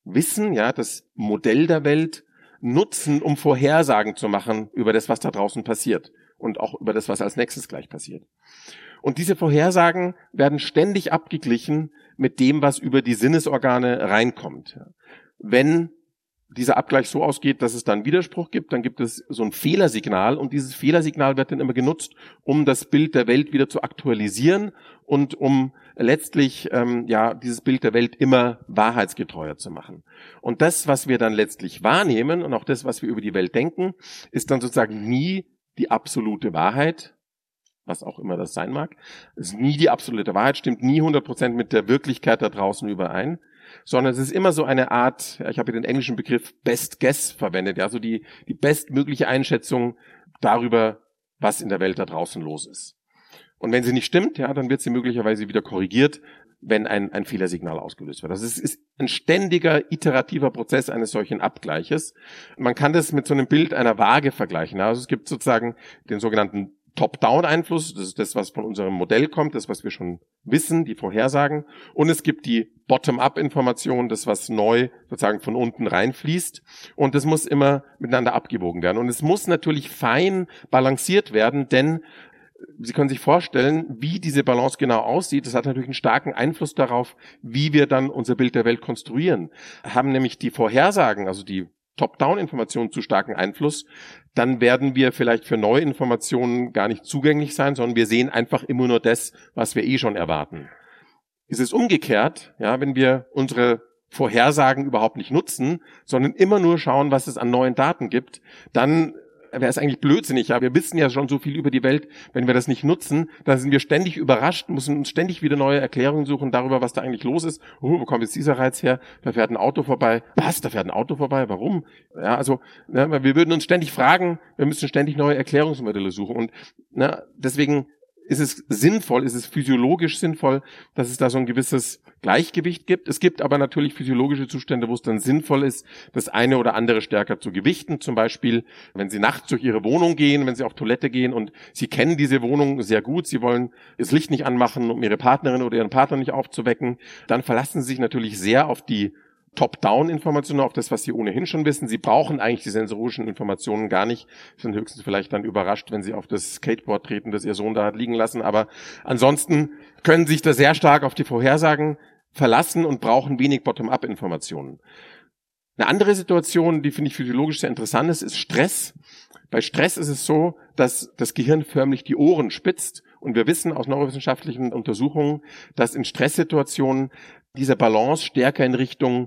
Wissen, ja, das Modell der Welt nutzen, um Vorhersagen zu machen über das, was da draußen passiert und auch über das, was als nächstes gleich passiert. Und diese Vorhersagen werden ständig abgeglichen mit dem, was über die Sinnesorgane reinkommt. Wenn dieser Abgleich so ausgeht, dass es dann Widerspruch gibt, dann gibt es so ein Fehlersignal und dieses Fehlersignal wird dann immer genutzt, um das Bild der Welt wieder zu aktualisieren und um letztlich ähm, ja dieses Bild der Welt immer wahrheitsgetreuer zu machen. Und das, was wir dann letztlich wahrnehmen und auch das, was wir über die Welt denken, ist dann sozusagen nie die absolute Wahrheit, was auch immer das sein mag. Es ist nie die absolute Wahrheit, stimmt nie hundert Prozent mit der Wirklichkeit da draußen überein, sondern es ist immer so eine Art, ich habe hier den englischen Begriff Best Guess verwendet, ja, so die, die bestmögliche Einschätzung darüber, was in der Welt da draußen los ist. Und wenn sie nicht stimmt, ja, dann wird sie möglicherweise wieder korrigiert, wenn ein, ein Fehlersignal ausgelöst wird. Das ist, ist ein ständiger, iterativer Prozess eines solchen Abgleiches. Man kann das mit so einem Bild einer Waage vergleichen. Also es gibt sozusagen den sogenannten Top-Down-Einfluss, das ist das, was von unserem Modell kommt, das, was wir schon wissen, die Vorhersagen. Und es gibt die Bottom-up-Information, das, was neu sozusagen von unten reinfließt. Und das muss immer miteinander abgewogen werden. Und es muss natürlich fein balanciert werden, denn Sie können sich vorstellen, wie diese Balance genau aussieht. Das hat natürlich einen starken Einfluss darauf, wie wir dann unser Bild der Welt konstruieren. Haben nämlich die Vorhersagen, also die Top-Down-Informationen zu starken Einfluss, dann werden wir vielleicht für neue Informationen gar nicht zugänglich sein, sondern wir sehen einfach immer nur das, was wir eh schon erwarten. Ist es umgekehrt, ja, wenn wir unsere Vorhersagen überhaupt nicht nutzen, sondern immer nur schauen, was es an neuen Daten gibt, dann wäre es eigentlich blödsinnig. Ja, wir wissen ja schon so viel über die Welt. Wenn wir das nicht nutzen, dann sind wir ständig überrascht, müssen uns ständig wieder neue Erklärungen suchen darüber, was da eigentlich los ist. Oh, wo kommt jetzt dieser Reiz her? Da fährt ein Auto vorbei. Was? Da fährt ein Auto vorbei? Warum? Ja, also, ja, wir würden uns ständig fragen, wir müssen ständig neue Erklärungsmodelle suchen. Und na, deswegen ist es sinnvoll, ist es physiologisch sinnvoll, dass es da so ein gewisses Gleichgewicht gibt. Es gibt aber natürlich physiologische Zustände, wo es dann sinnvoll ist, das eine oder andere stärker zu gewichten. Zum Beispiel, wenn Sie nachts durch Ihre Wohnung gehen, wenn Sie auf Toilette gehen und Sie kennen diese Wohnung sehr gut, Sie wollen das Licht nicht anmachen, um Ihre Partnerin oder Ihren Partner nicht aufzuwecken, dann verlassen Sie sich natürlich sehr auf die Top-Down-Informationen, auf das, was Sie ohnehin schon wissen. Sie brauchen eigentlich die sensorischen Informationen gar nicht. Sie sind höchstens vielleicht dann überrascht, wenn Sie auf das Skateboard treten, das Ihr Sohn da hat liegen lassen. Aber ansonsten können Sie sich da sehr stark auf die Vorhersagen verlassen und brauchen wenig Bottom-up-Informationen. Eine andere Situation, die finde ich physiologisch sehr interessant ist, ist Stress. Bei Stress ist es so, dass das Gehirn förmlich die Ohren spitzt. Und wir wissen aus neurowissenschaftlichen Untersuchungen, dass in Stresssituationen diese Balance stärker in Richtung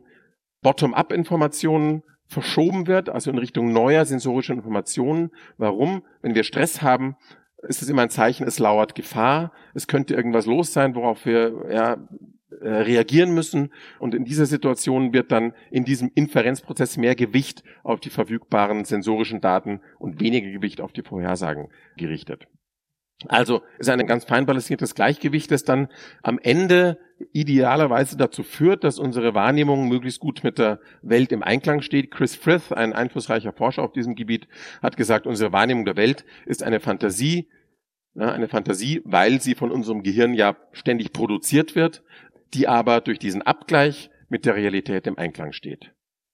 Bottom-up-Informationen verschoben wird, also in Richtung neuer sensorischer Informationen. Warum? Wenn wir Stress haben, ist es immer ein Zeichen, es lauert Gefahr, es könnte irgendwas los sein, worauf wir ja, reagieren müssen. Und in dieser Situation wird dann in diesem Inferenzprozess mehr Gewicht auf die verfügbaren sensorischen Daten und weniger Gewicht auf die Vorhersagen gerichtet. Also ist ein ganz fein balanciertes Gleichgewicht, das dann am Ende idealerweise dazu führt, dass unsere Wahrnehmung möglichst gut mit der Welt im Einklang steht. Chris Frith, ein einflussreicher Forscher auf diesem Gebiet, hat gesagt, unsere Wahrnehmung der Welt ist eine Fantasie, ja, eine Fantasie, weil sie von unserem Gehirn ja ständig produziert wird, die aber durch diesen Abgleich mit der Realität im Einklang steht.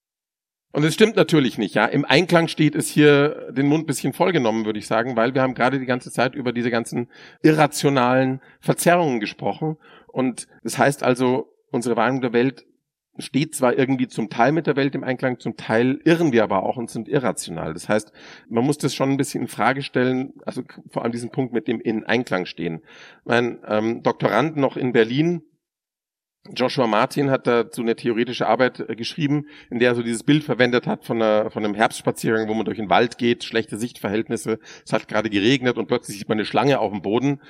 Und es stimmt natürlich nicht, ja. Im Einklang steht es hier den Mund ein bisschen vollgenommen, würde ich sagen, weil wir haben gerade die ganze Zeit über diese ganzen irrationalen Verzerrungen gesprochen. Und das heißt also, unsere Wahrnehmung der Welt steht zwar irgendwie zum Teil mit der Welt im Einklang, zum Teil irren wir aber auch und sind irrational. Das heißt, man muss das schon ein bisschen in Frage stellen, also vor allem diesen Punkt mit dem in Einklang stehen. Mein ähm, Doktorand noch in Berlin, Joshua Martin, hat dazu eine theoretische Arbeit äh, geschrieben, in der er so dieses Bild verwendet hat von, einer, von einem Herbstspaziergang, wo man durch den Wald geht, schlechte Sichtverhältnisse, es hat gerade geregnet und plötzlich sieht man eine Schlange auf dem Boden.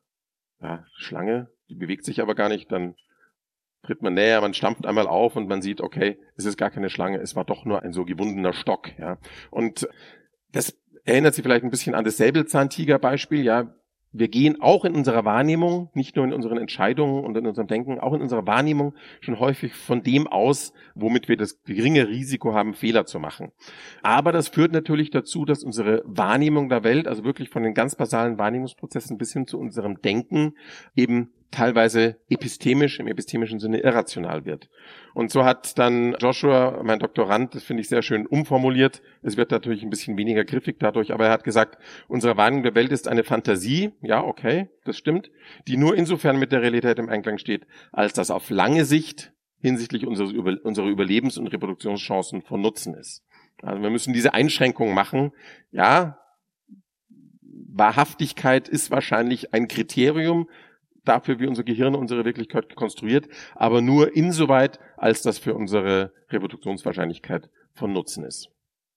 Ja, Schlange, die bewegt sich aber gar nicht, dann tritt man näher, man stampft einmal auf und man sieht, okay, es ist gar keine Schlange, es war doch nur ein so gewundener Stock. Ja. Und das erinnert sich vielleicht ein bisschen an das Säbelzahntiger-Beispiel, ja. Wir gehen auch in unserer Wahrnehmung, nicht nur in unseren Entscheidungen und in unserem Denken, auch in unserer Wahrnehmung schon häufig von dem aus, womit wir das geringe Risiko haben, Fehler zu machen. Aber das führt natürlich dazu, dass unsere Wahrnehmung der Welt, also wirklich von den ganz basalen Wahrnehmungsprozessen bis hin zu unserem Denken, eben teilweise epistemisch, im epistemischen Sinne irrational wird. Und so hat dann Joshua, mein Doktorand, das finde ich sehr schön umformuliert. Es wird natürlich ein bisschen weniger griffig dadurch, aber er hat gesagt, unsere Wahrnehmung der Welt ist eine Fantasie, ja, okay, das stimmt, die nur insofern mit der Realität im Einklang steht, als das auf lange Sicht hinsichtlich unserer, Über- unserer Überlebens- und Reproduktionschancen von Nutzen ist. Also wir müssen diese Einschränkung machen. Ja, Wahrhaftigkeit ist wahrscheinlich ein Kriterium dafür, wie unser Gehirn unsere Wirklichkeit konstruiert, aber nur insoweit, als das für unsere Reproduktionswahrscheinlichkeit von Nutzen ist.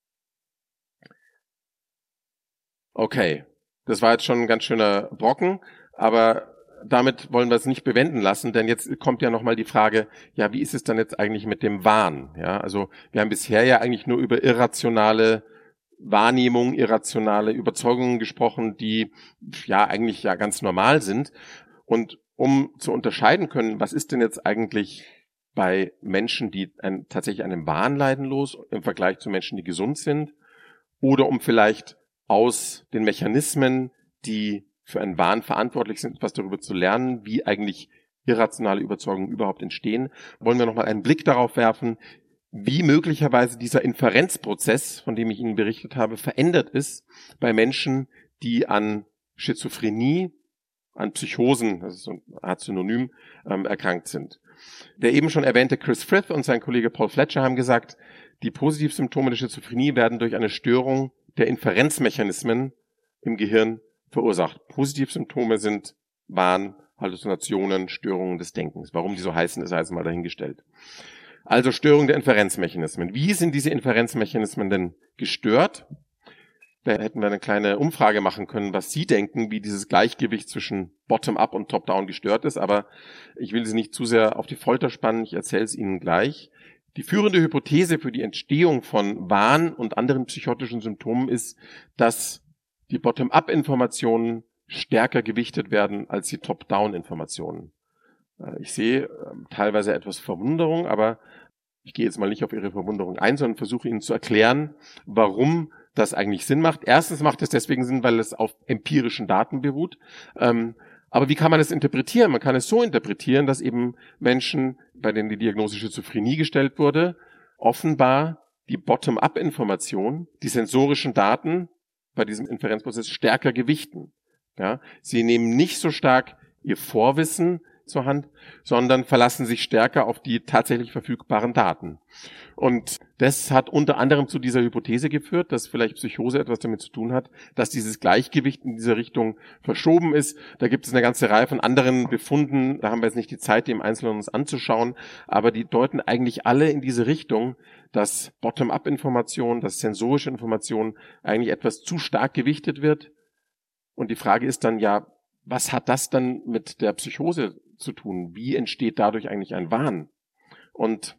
Okay, das war jetzt schon ein ganz schöner Brocken, aber damit wollen wir es nicht bewenden lassen, denn jetzt kommt ja nochmal die Frage, ja, wie ist es dann jetzt eigentlich mit dem Wahn? Ja, also wir haben bisher ja eigentlich nur über irrationale Wahrnehmung, irrationale Überzeugungen gesprochen, die ja eigentlich ja ganz normal sind. Und um zu unterscheiden können, was ist denn jetzt eigentlich bei Menschen, die ein, tatsächlich an einem Wahn leiden, los im Vergleich zu Menschen, die gesund sind, oder um vielleicht aus den Mechanismen, die für einen Wahn verantwortlich sind, etwas darüber zu lernen, wie eigentlich irrationale Überzeugungen überhaupt entstehen, wollen wir nochmal einen Blick darauf werfen, wie möglicherweise dieser Inferenzprozess, von dem ich Ihnen berichtet habe, verändert ist bei Menschen, die an Schizophrenie, an Psychosen, das ist so eine Art Synonym, ähm, erkrankt sind. Der eben schon erwähnte Chris Frith und sein Kollege Paul Fletcher haben gesagt, die Positivsymptome der Schizophrenie werden durch eine Störung der Inferenzmechanismen im Gehirn verursacht. Positivsymptome sind Wahn, Halluzinationen, Störungen des Denkens. Warum die so heißen, ist also mal dahingestellt. Also Störung der Inferenzmechanismen. Wie sind diese Inferenzmechanismen denn gestört? Da hätten wir eine kleine Umfrage machen können, was Sie denken, wie dieses Gleichgewicht zwischen Bottom-up und Top-down gestört ist. Aber ich will Sie nicht zu sehr auf die Folter spannen. Ich erzähle es Ihnen gleich. Die führende Hypothese für die Entstehung von Wahn und anderen psychotischen Symptomen ist, dass die Bottom-up-Informationen stärker gewichtet werden als die Top-down-Informationen. Ich sehe teilweise etwas Verwunderung, aber ich gehe jetzt mal nicht auf Ihre Verwunderung ein, sondern versuche Ihnen zu erklären, warum das eigentlich Sinn macht. Erstens macht es deswegen Sinn, weil es auf empirischen Daten beruht. Ähm, aber wie kann man es interpretieren? Man kann es so interpretieren, dass eben Menschen, bei denen die Diagnose Schizophrenie gestellt wurde, offenbar die Bottom-up-Information, die sensorischen Daten bei diesem Inferenzprozess stärker gewichten. Ja? Sie nehmen nicht so stark ihr Vorwissen zur Hand, sondern verlassen sich stärker auf die tatsächlich verfügbaren Daten. Und das hat unter anderem zu dieser Hypothese geführt, dass vielleicht Psychose etwas damit zu tun hat, dass dieses Gleichgewicht in dieser Richtung verschoben ist. Da gibt es eine ganze Reihe von anderen Befunden, da haben wir jetzt nicht die Zeit, die im Einzelnen uns anzuschauen, aber die deuten eigentlich alle in diese Richtung, dass Bottom-up-Information, dass sensorische Information eigentlich etwas zu stark gewichtet wird. Und die Frage ist dann ja, was hat das dann mit der Psychose zu tun? Wie entsteht dadurch eigentlich ein Wahn? Und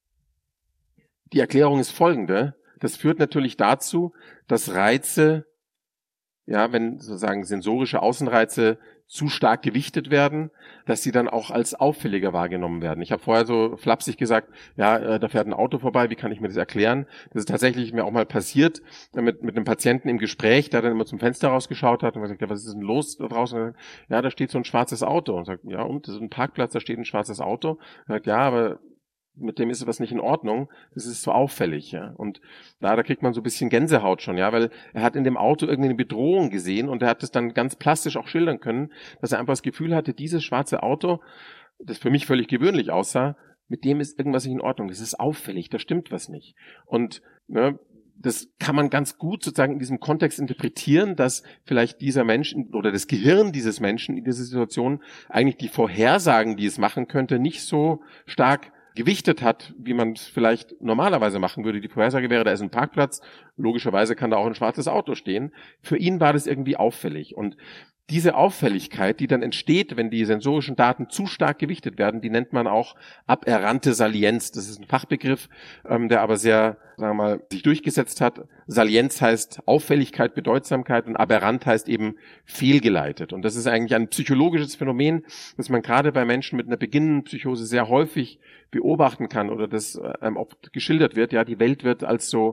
die Erklärung ist folgende. Das führt natürlich dazu, dass Reize, ja, wenn sozusagen sensorische Außenreize zu stark gewichtet werden, dass sie dann auch als auffälliger wahrgenommen werden. Ich habe vorher so flapsig gesagt, ja, äh, da fährt ein Auto vorbei, wie kann ich mir das erklären? Das ist tatsächlich mir auch mal passiert, mit, mit einem Patienten im Gespräch, der dann immer zum Fenster rausgeschaut hat und gesagt, ja, was ist denn los da draußen? Und gesagt, ja, da steht so ein schwarzes Auto. Und sagt, ja, und, das ist ein Parkplatz, da steht ein schwarzes Auto. Und sagt, ja, aber mit dem ist was nicht in Ordnung, das ist so auffällig, ja. Und da, da kriegt man so ein bisschen Gänsehaut schon, ja, weil er hat in dem Auto irgendeine Bedrohung gesehen und er hat das dann ganz plastisch auch schildern können, dass er einfach das Gefühl hatte, dieses schwarze Auto, das für mich völlig gewöhnlich aussah, mit dem ist irgendwas nicht in Ordnung, das ist auffällig, da stimmt was nicht. Und ne, das kann man ganz gut sozusagen in diesem Kontext interpretieren, dass vielleicht dieser Mensch oder das Gehirn dieses Menschen in dieser Situation eigentlich die Vorhersagen, die es machen könnte, nicht so stark gewichtet hat, wie man es vielleicht normalerweise machen würde. Die Vorhersage wäre, da ist ein Parkplatz, logischerweise kann da auch ein schwarzes Auto stehen. Für ihn war das irgendwie auffällig. Und diese Auffälligkeit, die dann entsteht, wenn die sensorischen Daten zu stark gewichtet werden, die nennt man auch aberrante Salienz. Das ist ein Fachbegriff, ähm, der aber sehr, sagen wir mal, sich durchgesetzt hat. Salienz heißt Auffälligkeit, Bedeutsamkeit und aberrant heißt eben fehlgeleitet. Und das ist eigentlich ein psychologisches Phänomen, das man gerade bei Menschen mit einer beginnenden Psychose sehr häufig beobachten kann oder das ähm, oft geschildert wird. Ja, die Welt wird als so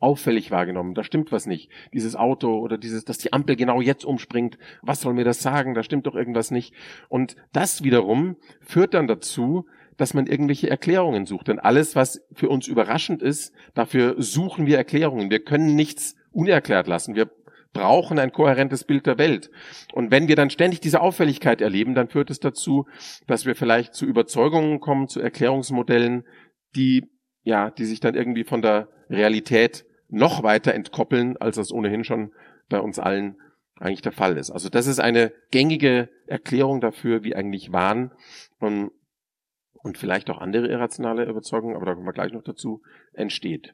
auffällig wahrgenommen. Da stimmt was nicht. Dieses Auto oder dieses, dass die Ampel genau jetzt umspringt. Was soll mir das sagen? Da stimmt doch irgendwas nicht. Und das wiederum führt dann dazu, dass man irgendwelche Erklärungen sucht. Denn alles, was für uns überraschend ist, dafür suchen wir Erklärungen. Wir können nichts unerklärt lassen. Wir brauchen ein kohärentes Bild der Welt. Und wenn wir dann ständig diese Auffälligkeit erleben, dann führt es dazu, dass wir vielleicht zu Überzeugungen kommen, zu Erklärungsmodellen, die, ja, die sich dann irgendwie von der Realität noch weiter entkoppeln, als das ohnehin schon bei uns allen eigentlich der Fall ist. Also das ist eine gängige Erklärung dafür, wie eigentlich Wahn und, und vielleicht auch andere irrationale Überzeugungen, aber da kommen wir gleich noch dazu, entsteht.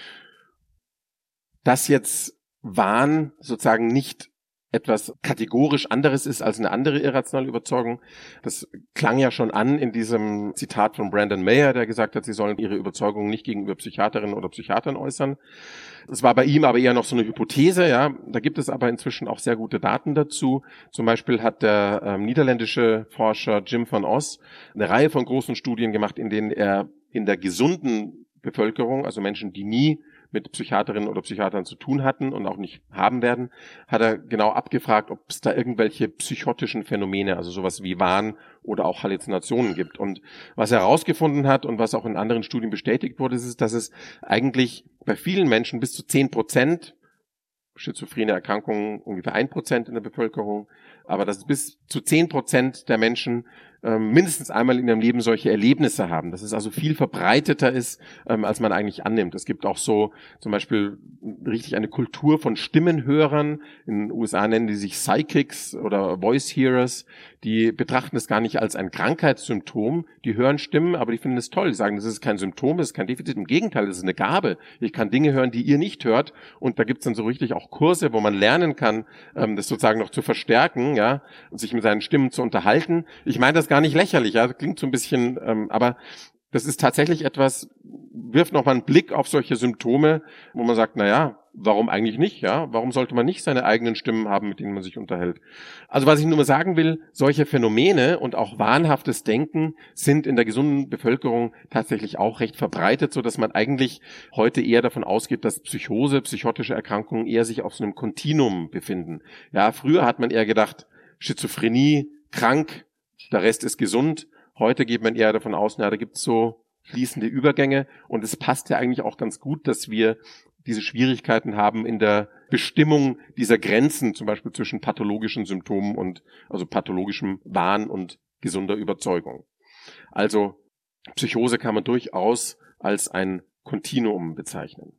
Dass jetzt Wahn sozusagen nicht etwas kategorisch anderes ist als eine andere irrationale Überzeugung. Das klang ja schon an in diesem Zitat von Brandon Mayer, der gesagt hat, sie sollen ihre Überzeugungen nicht gegenüber Psychiaterinnen oder Psychiatern äußern. Das war bei ihm aber eher noch so eine Hypothese, ja. Da gibt es aber inzwischen auch sehr gute Daten dazu. Zum Beispiel hat der ähm, niederländische Forscher Jim van Os eine Reihe von großen Studien gemacht, in denen er in der gesunden Bevölkerung, also Menschen, die nie mit Psychiaterinnen oder Psychiatern zu tun hatten und auch nicht haben werden, hat er genau abgefragt, ob es da irgendwelche psychotischen Phänomene, also sowas wie Wahn oder auch Halluzinationen gibt. Und was er herausgefunden hat und was auch in anderen Studien bestätigt wurde, ist, dass es eigentlich bei vielen Menschen bis zu zehn Prozent, schizophrene Erkrankungen ungefähr ein Prozent in der Bevölkerung, aber dass bis zu zehn Prozent der Menschen ähm, mindestens einmal in ihrem Leben solche Erlebnisse haben. Dass es also viel verbreiteter ist, ähm, als man eigentlich annimmt. Es gibt auch so zum Beispiel richtig eine Kultur von Stimmenhörern. In den U S A nennen die sich Psychics oder Voice Hearers. Die betrachten es gar nicht als ein Krankheitssymptom. Die hören Stimmen, aber die finden es toll. Die sagen, das ist kein Symptom, das ist kein Defizit. Im Gegenteil, das ist eine Gabe. Ich kann Dinge hören, die ihr nicht hört. Und da gibt es dann so richtig auch Kurse, wo man lernen kann, ähm, das sozusagen noch zu verstärken, ja, und sich mit seinen Stimmen zu unterhalten. Ich meine das gar nicht lächerlich, ja, das klingt so ein bisschen, ähm, aber das ist tatsächlich etwas, wirft nochmal einen Blick auf solche Symptome, wo man sagt, na ja, warum eigentlich nicht, ja? Warum sollte man nicht seine eigenen Stimmen haben, mit denen man sich unterhält? Also was ich nur mal sagen will, solche Phänomene und auch wahnhaftes Denken sind in der gesunden Bevölkerung tatsächlich auch recht verbreitet, so dass man eigentlich heute eher davon ausgeht, dass Psychose, psychotische Erkrankungen eher sich auf so einem Kontinuum befinden. Ja, früher hat man eher gedacht, Schizophrenie, krank, der Rest ist gesund. Heute geht man eher davon aus, na, da gibt's so fließende Übergänge und es passt ja eigentlich auch ganz gut, dass wir diese Schwierigkeiten haben in der Bestimmung dieser Grenzen, zum Beispiel zwischen pathologischen Symptomen und also pathologischem Wahn und gesunder Überzeugung. Also Psychose kann man durchaus als ein Kontinuum bezeichnen.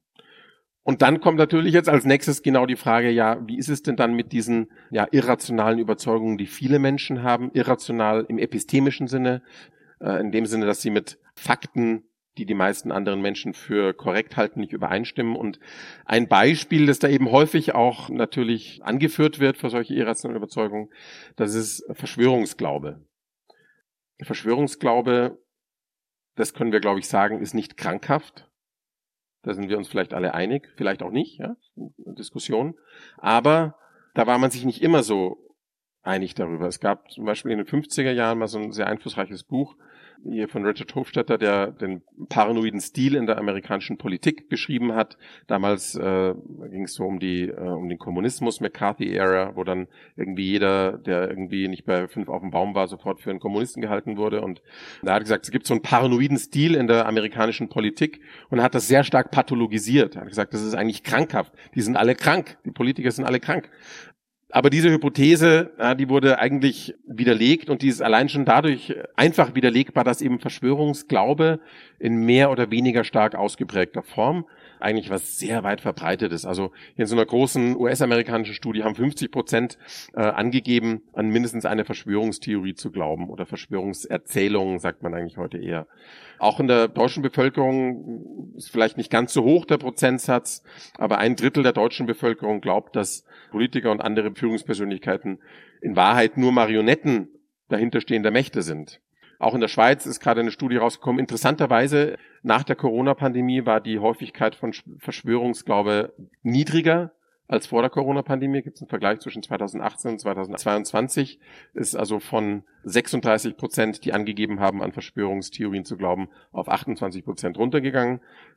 Und dann kommt natürlich jetzt als nächstes genau die Frage, ja, wie ist es denn dann mit diesen ja, irrationalen Überzeugungen, die viele Menschen haben, irrational im epistemischen Sinne, äh, in dem Sinne, dass sie mit Fakten, die die meisten anderen Menschen für korrekt halten, nicht übereinstimmen. Und ein Beispiel, das da eben häufig auch natürlich angeführt wird für solche irrationalen Überzeugungen, das ist Verschwörungsglaube. Verschwörungsglaube, das können wir, glaube ich, sagen, ist nicht krankhaft. Da sind wir uns vielleicht alle einig, vielleicht auch nicht, ja, eine Diskussion. Aber da war man sich nicht immer so einig darüber. Es gab zum Beispiel in den fünfziger Jahren mal so ein sehr einflussreiches Buch hier von Richard Hofstadter, der den paranoiden Stil in der amerikanischen Politik beschrieben hat. Damals äh, ging es so um die äh, um den Kommunismus, McCarthy-Ära, wo dann irgendwie jeder, der irgendwie nicht bei fünf auf dem Baum war, sofort für einen Kommunisten gehalten wurde. Und da hat er gesagt, es gibt so einen paranoiden Stil in der amerikanischen Politik und er hat das sehr stark pathologisiert. Er hat gesagt, das ist eigentlich krankhaft. Die sind alle krank. Die Politiker sind alle krank. Aber diese Hypothese, ja, die wurde eigentlich widerlegt und die ist allein schon dadurch einfach widerlegbar, dass eben Verschwörungsglaube in mehr oder weniger stark ausgeprägter Form eigentlich was sehr weit verbreitet ist. Also in so einer großen U S-amerikanischen Studie haben fünfzig Prozent äh, angegeben, an mindestens eine Verschwörungstheorie zu glauben oder Verschwörungserzählungen, sagt man eigentlich heute eher. Auch in der deutschen Bevölkerung ist vielleicht nicht ganz so hoch der Prozentsatz, aber ein Drittel der deutschen Bevölkerung glaubt, dass Politiker und andere Führungspersönlichkeiten in Wahrheit nur Marionetten dahinterstehender Mächte sind. Auch in der Schweiz ist gerade eine Studie rausgekommen. Interessanterweise, nach der Corona-Pandemie war die Häufigkeit von Verschwörungsglaube niedriger als vor der Corona-Pandemie. Gibt es einen Vergleich zwischen zweitausendachtzehn und zweitausendzweiundzwanzig. Ist also von sechsunddreißig Prozent, die angegeben haben, an Verschwörungstheorien zu glauben, auf achtundzwanzig Prozent runtergegangen.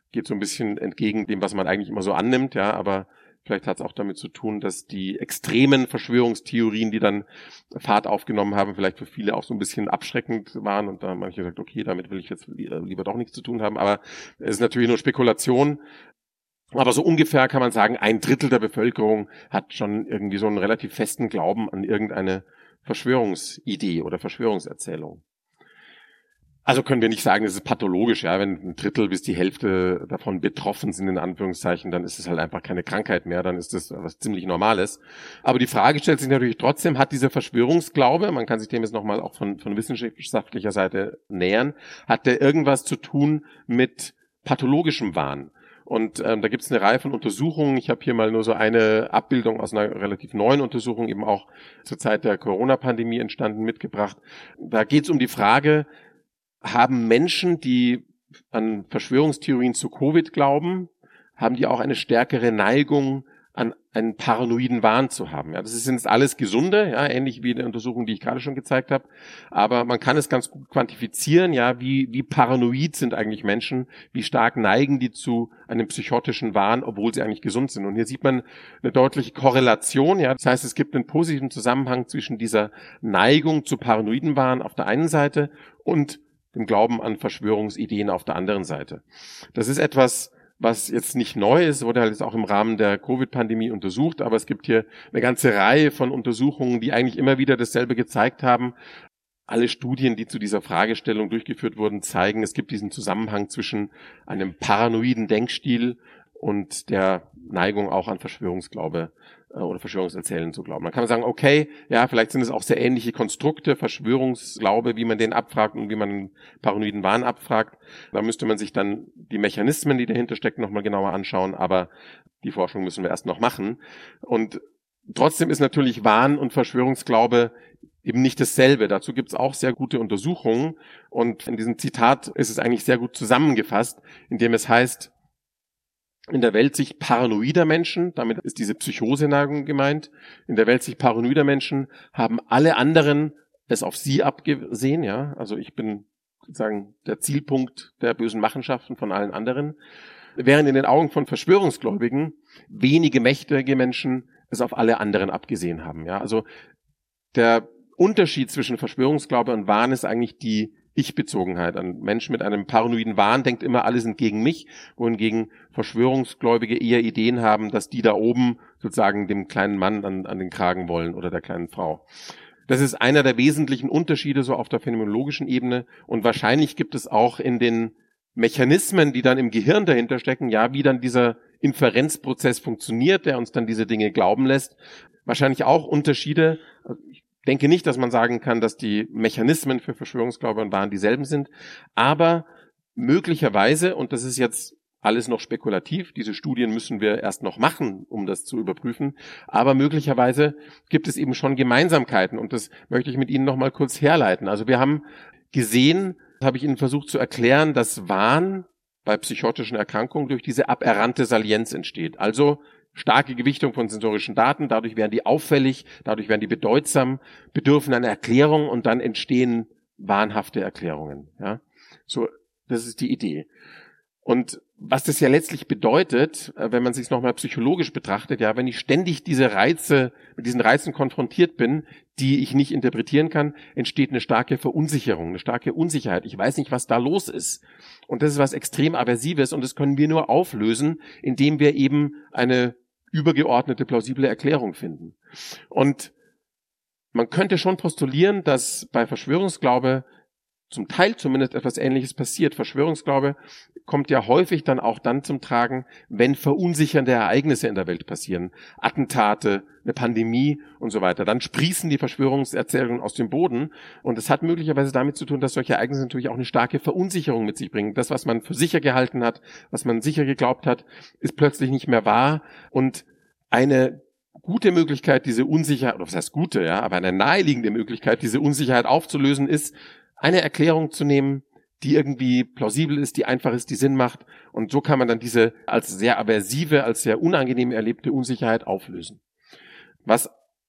geht so ein bisschen entgegen dem, was man eigentlich immer so annimmt, ja, aber vielleicht hat es auch damit zu tun, dass die extremen Verschwörungstheorien, die dann Fahrt aufgenommen haben, vielleicht für viele auch so ein bisschen abschreckend waren und da haben manche gesagt, okay, damit will ich jetzt lieber doch nichts zu tun haben, aber es ist natürlich nur Spekulation. Aber so ungefähr kann man sagen, ein Drittel der Bevölkerung hat schon irgendwie so einen relativ festen Glauben an irgendeine Verschwörungsidee oder Verschwörungserzählung. Also können wir nicht sagen, es ist pathologisch, ja, wenn ein Drittel bis die Hälfte davon betroffen sind, in Anführungszeichen, dann ist es halt einfach keine Krankheit mehr, dann ist das was ziemlich Normales. Aber die Frage stellt sich natürlich trotzdem, hat dieser Verschwörungsglaube, man kann sich dem jetzt nochmal auch von, von wissenschaftlicher Seite nähern, hat der irgendwas zu tun mit pathologischem Wahn? Und ähm, da gibt es eine Reihe von Untersuchungen. Ich habe hier mal nur so eine Abbildung aus einer relativ neuen Untersuchung, eben auch zur Zeit der Corona-Pandemie entstanden, mitgebracht. Da geht es um die Frage, haben Menschen, die an Verschwörungstheorien zu Covid glauben, haben die auch eine stärkere Neigung, an einen paranoiden Wahn zu haben. Ja, das sind jetzt alles Gesunde, ja, ähnlich wie in der Untersuchung, die ich gerade schon gezeigt habe. Aber man kann es ganz gut quantifizieren, ja, wie, wie paranoid sind eigentlich Menschen, wie stark neigen die zu einem psychotischen Wahn, obwohl sie eigentlich gesund sind. Und hier sieht man eine deutliche Korrelation, ja. Das heißt, es gibt einen positiven Zusammenhang zwischen dieser Neigung zu paranoiden Wahn auf der einen Seite und dem Glauben an Verschwörungsideen auf der anderen Seite. Das ist etwas, was jetzt nicht neu ist, wurde halt jetzt auch im Rahmen der Covid-Pandemie untersucht, aber es gibt hier eine ganze Reihe von Untersuchungen, die eigentlich immer wieder dasselbe gezeigt haben. Alle Studien, die zu dieser Fragestellung durchgeführt wurden, zeigen, es gibt diesen Zusammenhang zwischen einem paranoiden Denkstil und der Neigung auch an Verschwörungsglaube oder Verschwörungserzählen zu glauben. Dann kann man sagen, okay, ja, vielleicht sind es auch sehr ähnliche Konstrukte, Verschwörungsglaube, wie man den abfragt und wie man einen paranoiden Wahn abfragt. Da müsste man sich dann die Mechanismen, die dahinter stecken, nochmal genauer anschauen, aber die Forschung müssen wir erst noch machen. Und trotzdem ist natürlich Wahn und Verschwörungsglaube eben nicht dasselbe. Dazu gibt es auch sehr gute Untersuchungen und in diesem Zitat ist es eigentlich sehr gut zusammengefasst, indem es heißt, in der Weltsicht paranoider Menschen, damit ist diese Psychoseneigung gemeint, in der Weltsicht paranoider Menschen haben alle anderen es auf sie abgesehen, ja, also ich bin sozusagen der Zielpunkt der bösen Machenschaften von allen anderen, während in den Augen von Verschwörungsgläubigen wenige mächtige Menschen es auf alle anderen abgesehen haben, ja, also der Unterschied zwischen Verschwörungsglaube und Wahn ist eigentlich die Ich-Bezogenheit. Ein Mensch mit einem paranoiden Wahn denkt immer, alle sind gegen mich, wohingegen Verschwörungsgläubige eher Ideen haben, dass die da oben sozusagen dem kleinen Mann an, an den Kragen wollen oder der kleinen Frau. Das ist einer der wesentlichen Unterschiede so auf der phänomenologischen Ebene und wahrscheinlich gibt es auch in den Mechanismen, die dann im Gehirn dahinter stecken, ja, wie dann dieser Inferenzprozess funktioniert, der uns dann diese Dinge glauben lässt, wahrscheinlich auch Unterschiede. Ich denke nicht, dass man sagen kann, dass die Mechanismen für Verschwörungsglaube und Wahn dieselben sind, aber möglicherweise, und das ist jetzt alles noch spekulativ, diese Studien müssen wir erst noch machen, um das zu überprüfen, aber möglicherweise gibt es eben schon Gemeinsamkeiten und das möchte ich mit Ihnen noch mal kurz herleiten. Also wir haben gesehen, das habe ich Ihnen versucht zu erklären, dass Wahn bei psychotischen Erkrankungen durch diese aberrante Salienz entsteht. Also starke Gewichtung von sensorischen Daten, dadurch werden die auffällig, dadurch werden die bedeutsam, bedürfen einer Erklärung und dann entstehen wahnhafte Erklärungen. Ja, so, das ist die Idee. Und was das ja letztlich bedeutet, wenn man sich es nochmal psychologisch betrachtet, ja, wenn ich ständig diese Reize, mit diesen Reizen konfrontiert bin, die ich nicht interpretieren kann, entsteht eine starke Verunsicherung, eine starke Unsicherheit. Ich weiß nicht, was da los ist. Und das ist was extrem Aversives und das können wir nur auflösen, indem wir eben eine übergeordnete, plausible Erklärung finden. Und man könnte schon postulieren, dass bei Verschwörungsglaube zum Teil zumindest etwas Ähnliches passiert. Verschwörungsglaube kommt ja häufig dann auch dann zum Tragen, wenn verunsichernde Ereignisse in der Welt passieren. Attentate, eine Pandemie und so weiter. Dann sprießen die Verschwörungserzählungen aus dem Boden. Und es hat möglicherweise damit zu tun, dass solche Ereignisse natürlich auch eine starke Verunsicherung mit sich bringen. Das, was man für sicher gehalten hat, was man sicher geglaubt hat, ist plötzlich nicht mehr wahr. Und eine gute Möglichkeit, diese Unsicherheit, oder was heißt gute, ja, aber eine naheliegende Möglichkeit, diese Unsicherheit aufzulösen, ist, eine Erklärung zu nehmen, die irgendwie plausibel ist, die einfach ist, die Sinn macht. Und so kann man dann diese als sehr aversive, als sehr unangenehm erlebte Unsicherheit auflösen. Was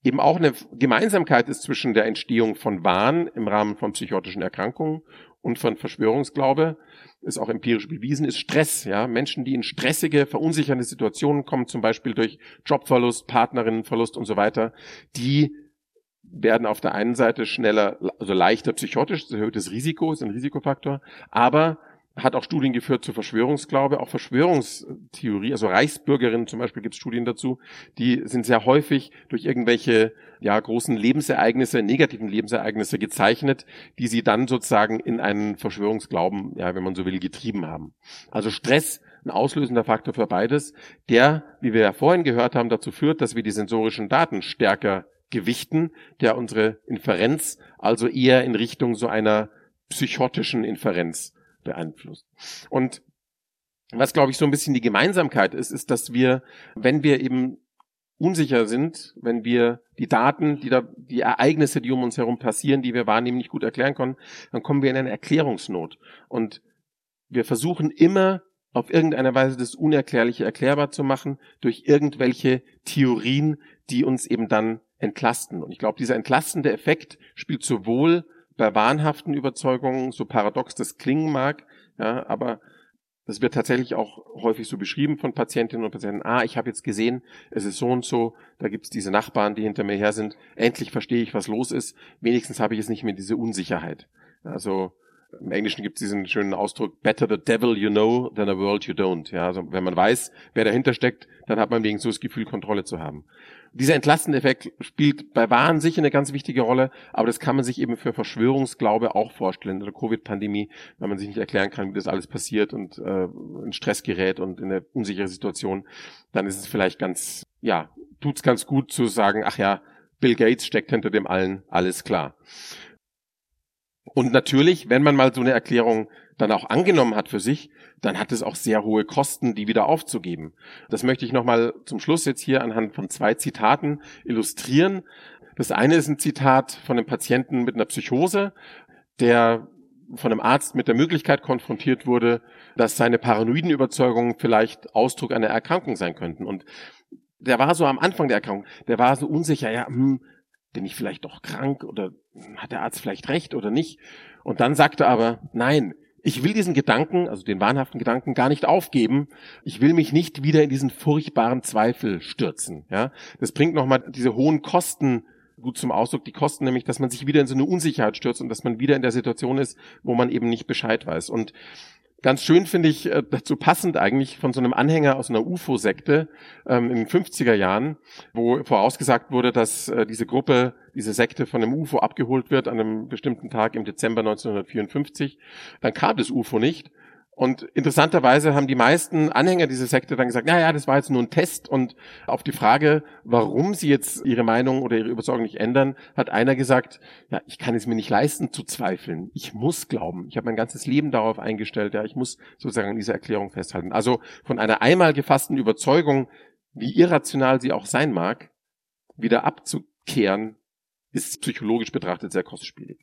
eben auch eine Gemeinsamkeit ist zwischen der Entstehung von Wahn im Rahmen von psychotischen Erkrankungen und von Verschwörungsglaube, ist auch empirisch bewiesen, ist Stress. Ja, Menschen, die in stressige, verunsichernde Situationen kommen, zum Beispiel durch Jobverlust, Partnerinnenverlust und so weiter, die werden auf der einen Seite schneller, also leichter psychotisch, das erhöht das Risiko, ist ein Risikofaktor, aber hat auch Studien geführt zu Verschwörungsglaube, auch Verschwörungstheorie, also Reichsbürgerinnen zum Beispiel gibt es Studien dazu, die sind sehr häufig durch irgendwelche ja großen Lebensereignisse, negativen Lebensereignisse gezeichnet, die sie dann sozusagen in einen Verschwörungsglauben, ja, wenn man so will, getrieben haben. Also Stress, ein auslösender Faktor für beides, der, wie wir ja vorhin gehört haben, dazu führt, dass wir die sensorischen Daten stärker gewichten, der unsere Inferenz also eher in Richtung so einer psychotischen Inferenz beeinflusst. Und was, glaube ich, so ein bisschen die Gemeinsamkeit ist, ist, dass wir, wenn wir eben unsicher sind, wenn wir die Daten, die da, die Ereignisse, die um uns herum passieren, die wir wahrnehmen, nicht gut erklären können, dann kommen wir in eine Erklärungsnot. Und wir versuchen immer, auf irgendeine Weise das Unerklärliche erklärbar zu machen, durch irgendwelche Theorien, die uns eben dann entlasten. Und ich glaube, dieser entlastende Effekt spielt sowohl bei wahnhaften Überzeugungen, so paradox das klingen mag, ja, aber das wird tatsächlich auch häufig so beschrieben von Patientinnen und Patienten. Ah, ich habe jetzt gesehen, es ist so und so, da gibt's diese Nachbarn, die hinter mir her sind. Endlich verstehe ich, was los ist. Wenigstens habe ich jetzt nicht mehr diese Unsicherheit. Also im Englischen gibt es diesen schönen Ausdruck, better the devil you know than a world you don't. Ja, also wenn man weiß, wer dahinter steckt, dann hat man wegen so das Gefühl, Kontrolle zu haben. Dieser entlastende Effekt spielt bei Wahn sicher eine ganz wichtige Rolle, aber das kann man sich eben für Verschwörungsglaube auch vorstellen. In der Covid-Pandemie, wenn man sich nicht erklären kann, wie das alles passiert und äh, in Stress gerät und in eine unsichere Situation, dann ist es vielleicht ganz, ja, tut's ganz gut zu sagen, ach ja, Bill Gates steckt hinter dem allen, alles klar. Und natürlich, wenn man mal so eine Erklärung dann auch angenommen hat für sich, dann hat es auch sehr hohe Kosten, die wieder aufzugeben. Das möchte ich nochmal zum Schluss jetzt hier anhand von zwei Zitaten illustrieren. Das eine ist ein Zitat von einem Patienten mit einer Psychose, der von einem Arzt mit der Möglichkeit konfrontiert wurde, dass seine paranoiden Überzeugungen vielleicht Ausdruck einer Erkrankung sein könnten. Und der war so am Anfang der Erkrankung, der war so unsicher, ja, hm, bin ich vielleicht doch krank oder hat der Arzt vielleicht recht oder nicht? Und dann sagte er aber, nein, ich will diesen Gedanken, also den wahnhaften Gedanken, gar nicht aufgeben. Ich will mich nicht wieder in diesen furchtbaren Zweifel stürzen. Ja, das bringt nochmal diese hohen Kosten gut zum Ausdruck. Die Kosten nämlich, dass man sich wieder in so eine Unsicherheit stürzt und dass man wieder in der Situation ist, wo man eben nicht Bescheid weiß. Und ganz schön finde ich äh, dazu passend eigentlich von so einem Anhänger aus einer U F O-Sekte ähm, in den fünfziger Jahren, wo vorausgesagt wurde, dass äh, diese Gruppe, diese Sekte von einem U F O abgeholt wird an einem bestimmten Tag im Dezember neunzehnhundertvierundfünfzig. Dann kam das U F O nicht. Und interessanterweise haben die meisten Anhänger dieser Sekte dann gesagt, naja, das war jetzt nur ein Test. Und auf die Frage, warum sie jetzt ihre Meinung oder ihre Überzeugung nicht ändern, hat einer gesagt, ja, ich kann es mir nicht leisten zu zweifeln. Ich muss glauben. Ich habe mein ganzes Leben darauf eingestellt. Ja, ich muss sozusagen an dieser Erklärung festhalten. Also von einer einmal gefassten Überzeugung, wie irrational sie auch sein mag, wieder abzukehren, ist psychologisch betrachtet sehr kostspielig.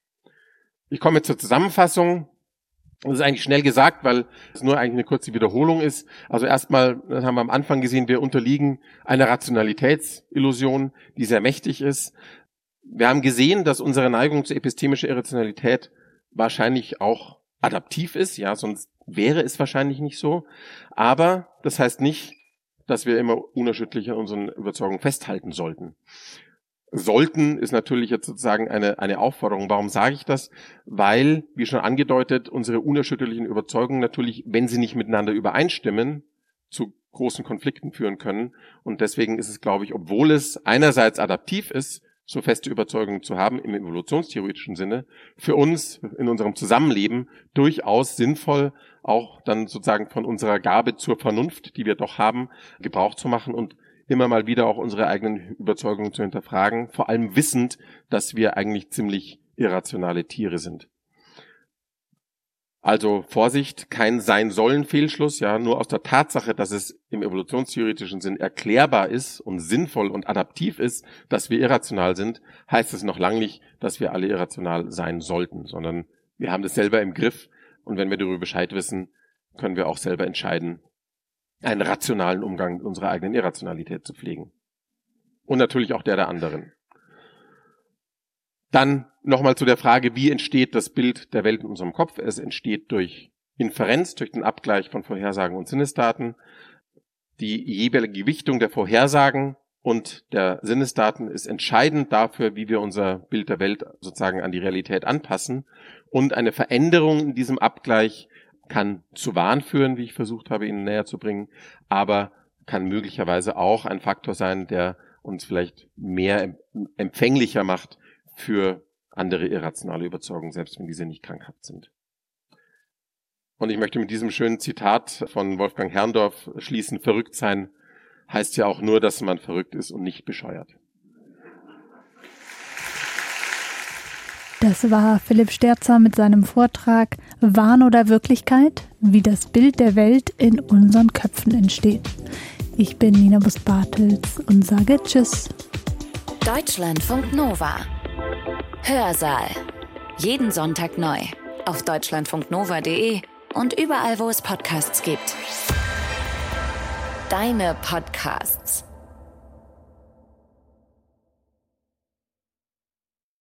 Ich komme jetzt zur Zusammenfassung. Das ist eigentlich schnell gesagt, weil es nur eigentlich eine kurze Wiederholung ist. Also erstmal, das haben wir am Anfang gesehen, wir unterliegen einer Rationalitätsillusion, die sehr mächtig ist. Wir haben gesehen, dass unsere Neigung zur epistemischen Irrationalität wahrscheinlich auch adaptiv ist. Ja, sonst wäre es wahrscheinlich nicht so. Aber das heißt nicht, dass wir immer unerschütterlich an unseren Überzeugungen festhalten sollten. Sollten ist natürlich jetzt sozusagen eine, eine Aufforderung. Warum sage ich das? Weil, wie schon angedeutet, unsere unerschütterlichen Überzeugungen natürlich, wenn sie nicht miteinander übereinstimmen, zu großen Konflikten führen können. Und deswegen ist es, glaube ich, obwohl es einerseits adaptiv ist, so feste Überzeugungen zu haben im evolutionstheoretischen Sinne, für uns in unserem Zusammenleben durchaus sinnvoll, auch dann sozusagen von unserer Gabe zur Vernunft, die wir doch haben, Gebrauch zu machen und immer mal wieder auch unsere eigenen Überzeugungen zu hinterfragen, vor allem wissend, dass wir eigentlich ziemlich irrationale Tiere sind. Also Vorsicht, kein Sein-Sollen-Fehlschluss, ja, nur aus der Tatsache, dass es im evolutionstheoretischen Sinn erklärbar ist und sinnvoll und adaptiv ist, dass wir irrational sind, heißt es noch lange nicht, dass wir alle irrational sein sollten, sondern wir haben das selber im Griff und wenn wir darüber Bescheid wissen, können wir auch selber entscheiden, einen rationalen Umgang mit unserer eigenen Irrationalität zu pflegen. und natürlich auch der der anderen. Dann nochmal zu der Frage, wie entsteht das Bild der Welt in unserem Kopf? Es entsteht durch Inferenz, durch den Abgleich von Vorhersagen und Sinnesdaten. Die jeweilige Gewichtung der Vorhersagen und der Sinnesdaten ist entscheidend dafür, wie wir unser Bild der Welt sozusagen an die Realität anpassen. Und eine Veränderung in diesem Abgleich kann zu Wahn führen, wie ich versucht habe, Ihnen näher zu bringen, aber kann möglicherweise auch ein Faktor sein, der uns vielleicht mehr empfänglicher macht für andere irrationale Überzeugungen, selbst wenn diese nicht krankhaft sind. Und ich möchte mit diesem schönen Zitat von Wolfgang Herrndorf schließen: Verrückt sein heißt ja auch nur, dass man verrückt ist und nicht bescheuert. Das war Philipp Sterzer mit seinem Vortrag Wahn oder Wirklichkeit? Wie das Bild der Welt in unseren Köpfen entsteht. Ich bin Nina Bust-Bartels und sage Tschüss. Deutschlandfunk Nova. Hörsaal. Jeden Sonntag neu. Auf deutschlandfunknova punkt de und überall, wo es Podcasts gibt. Deine Podcasts.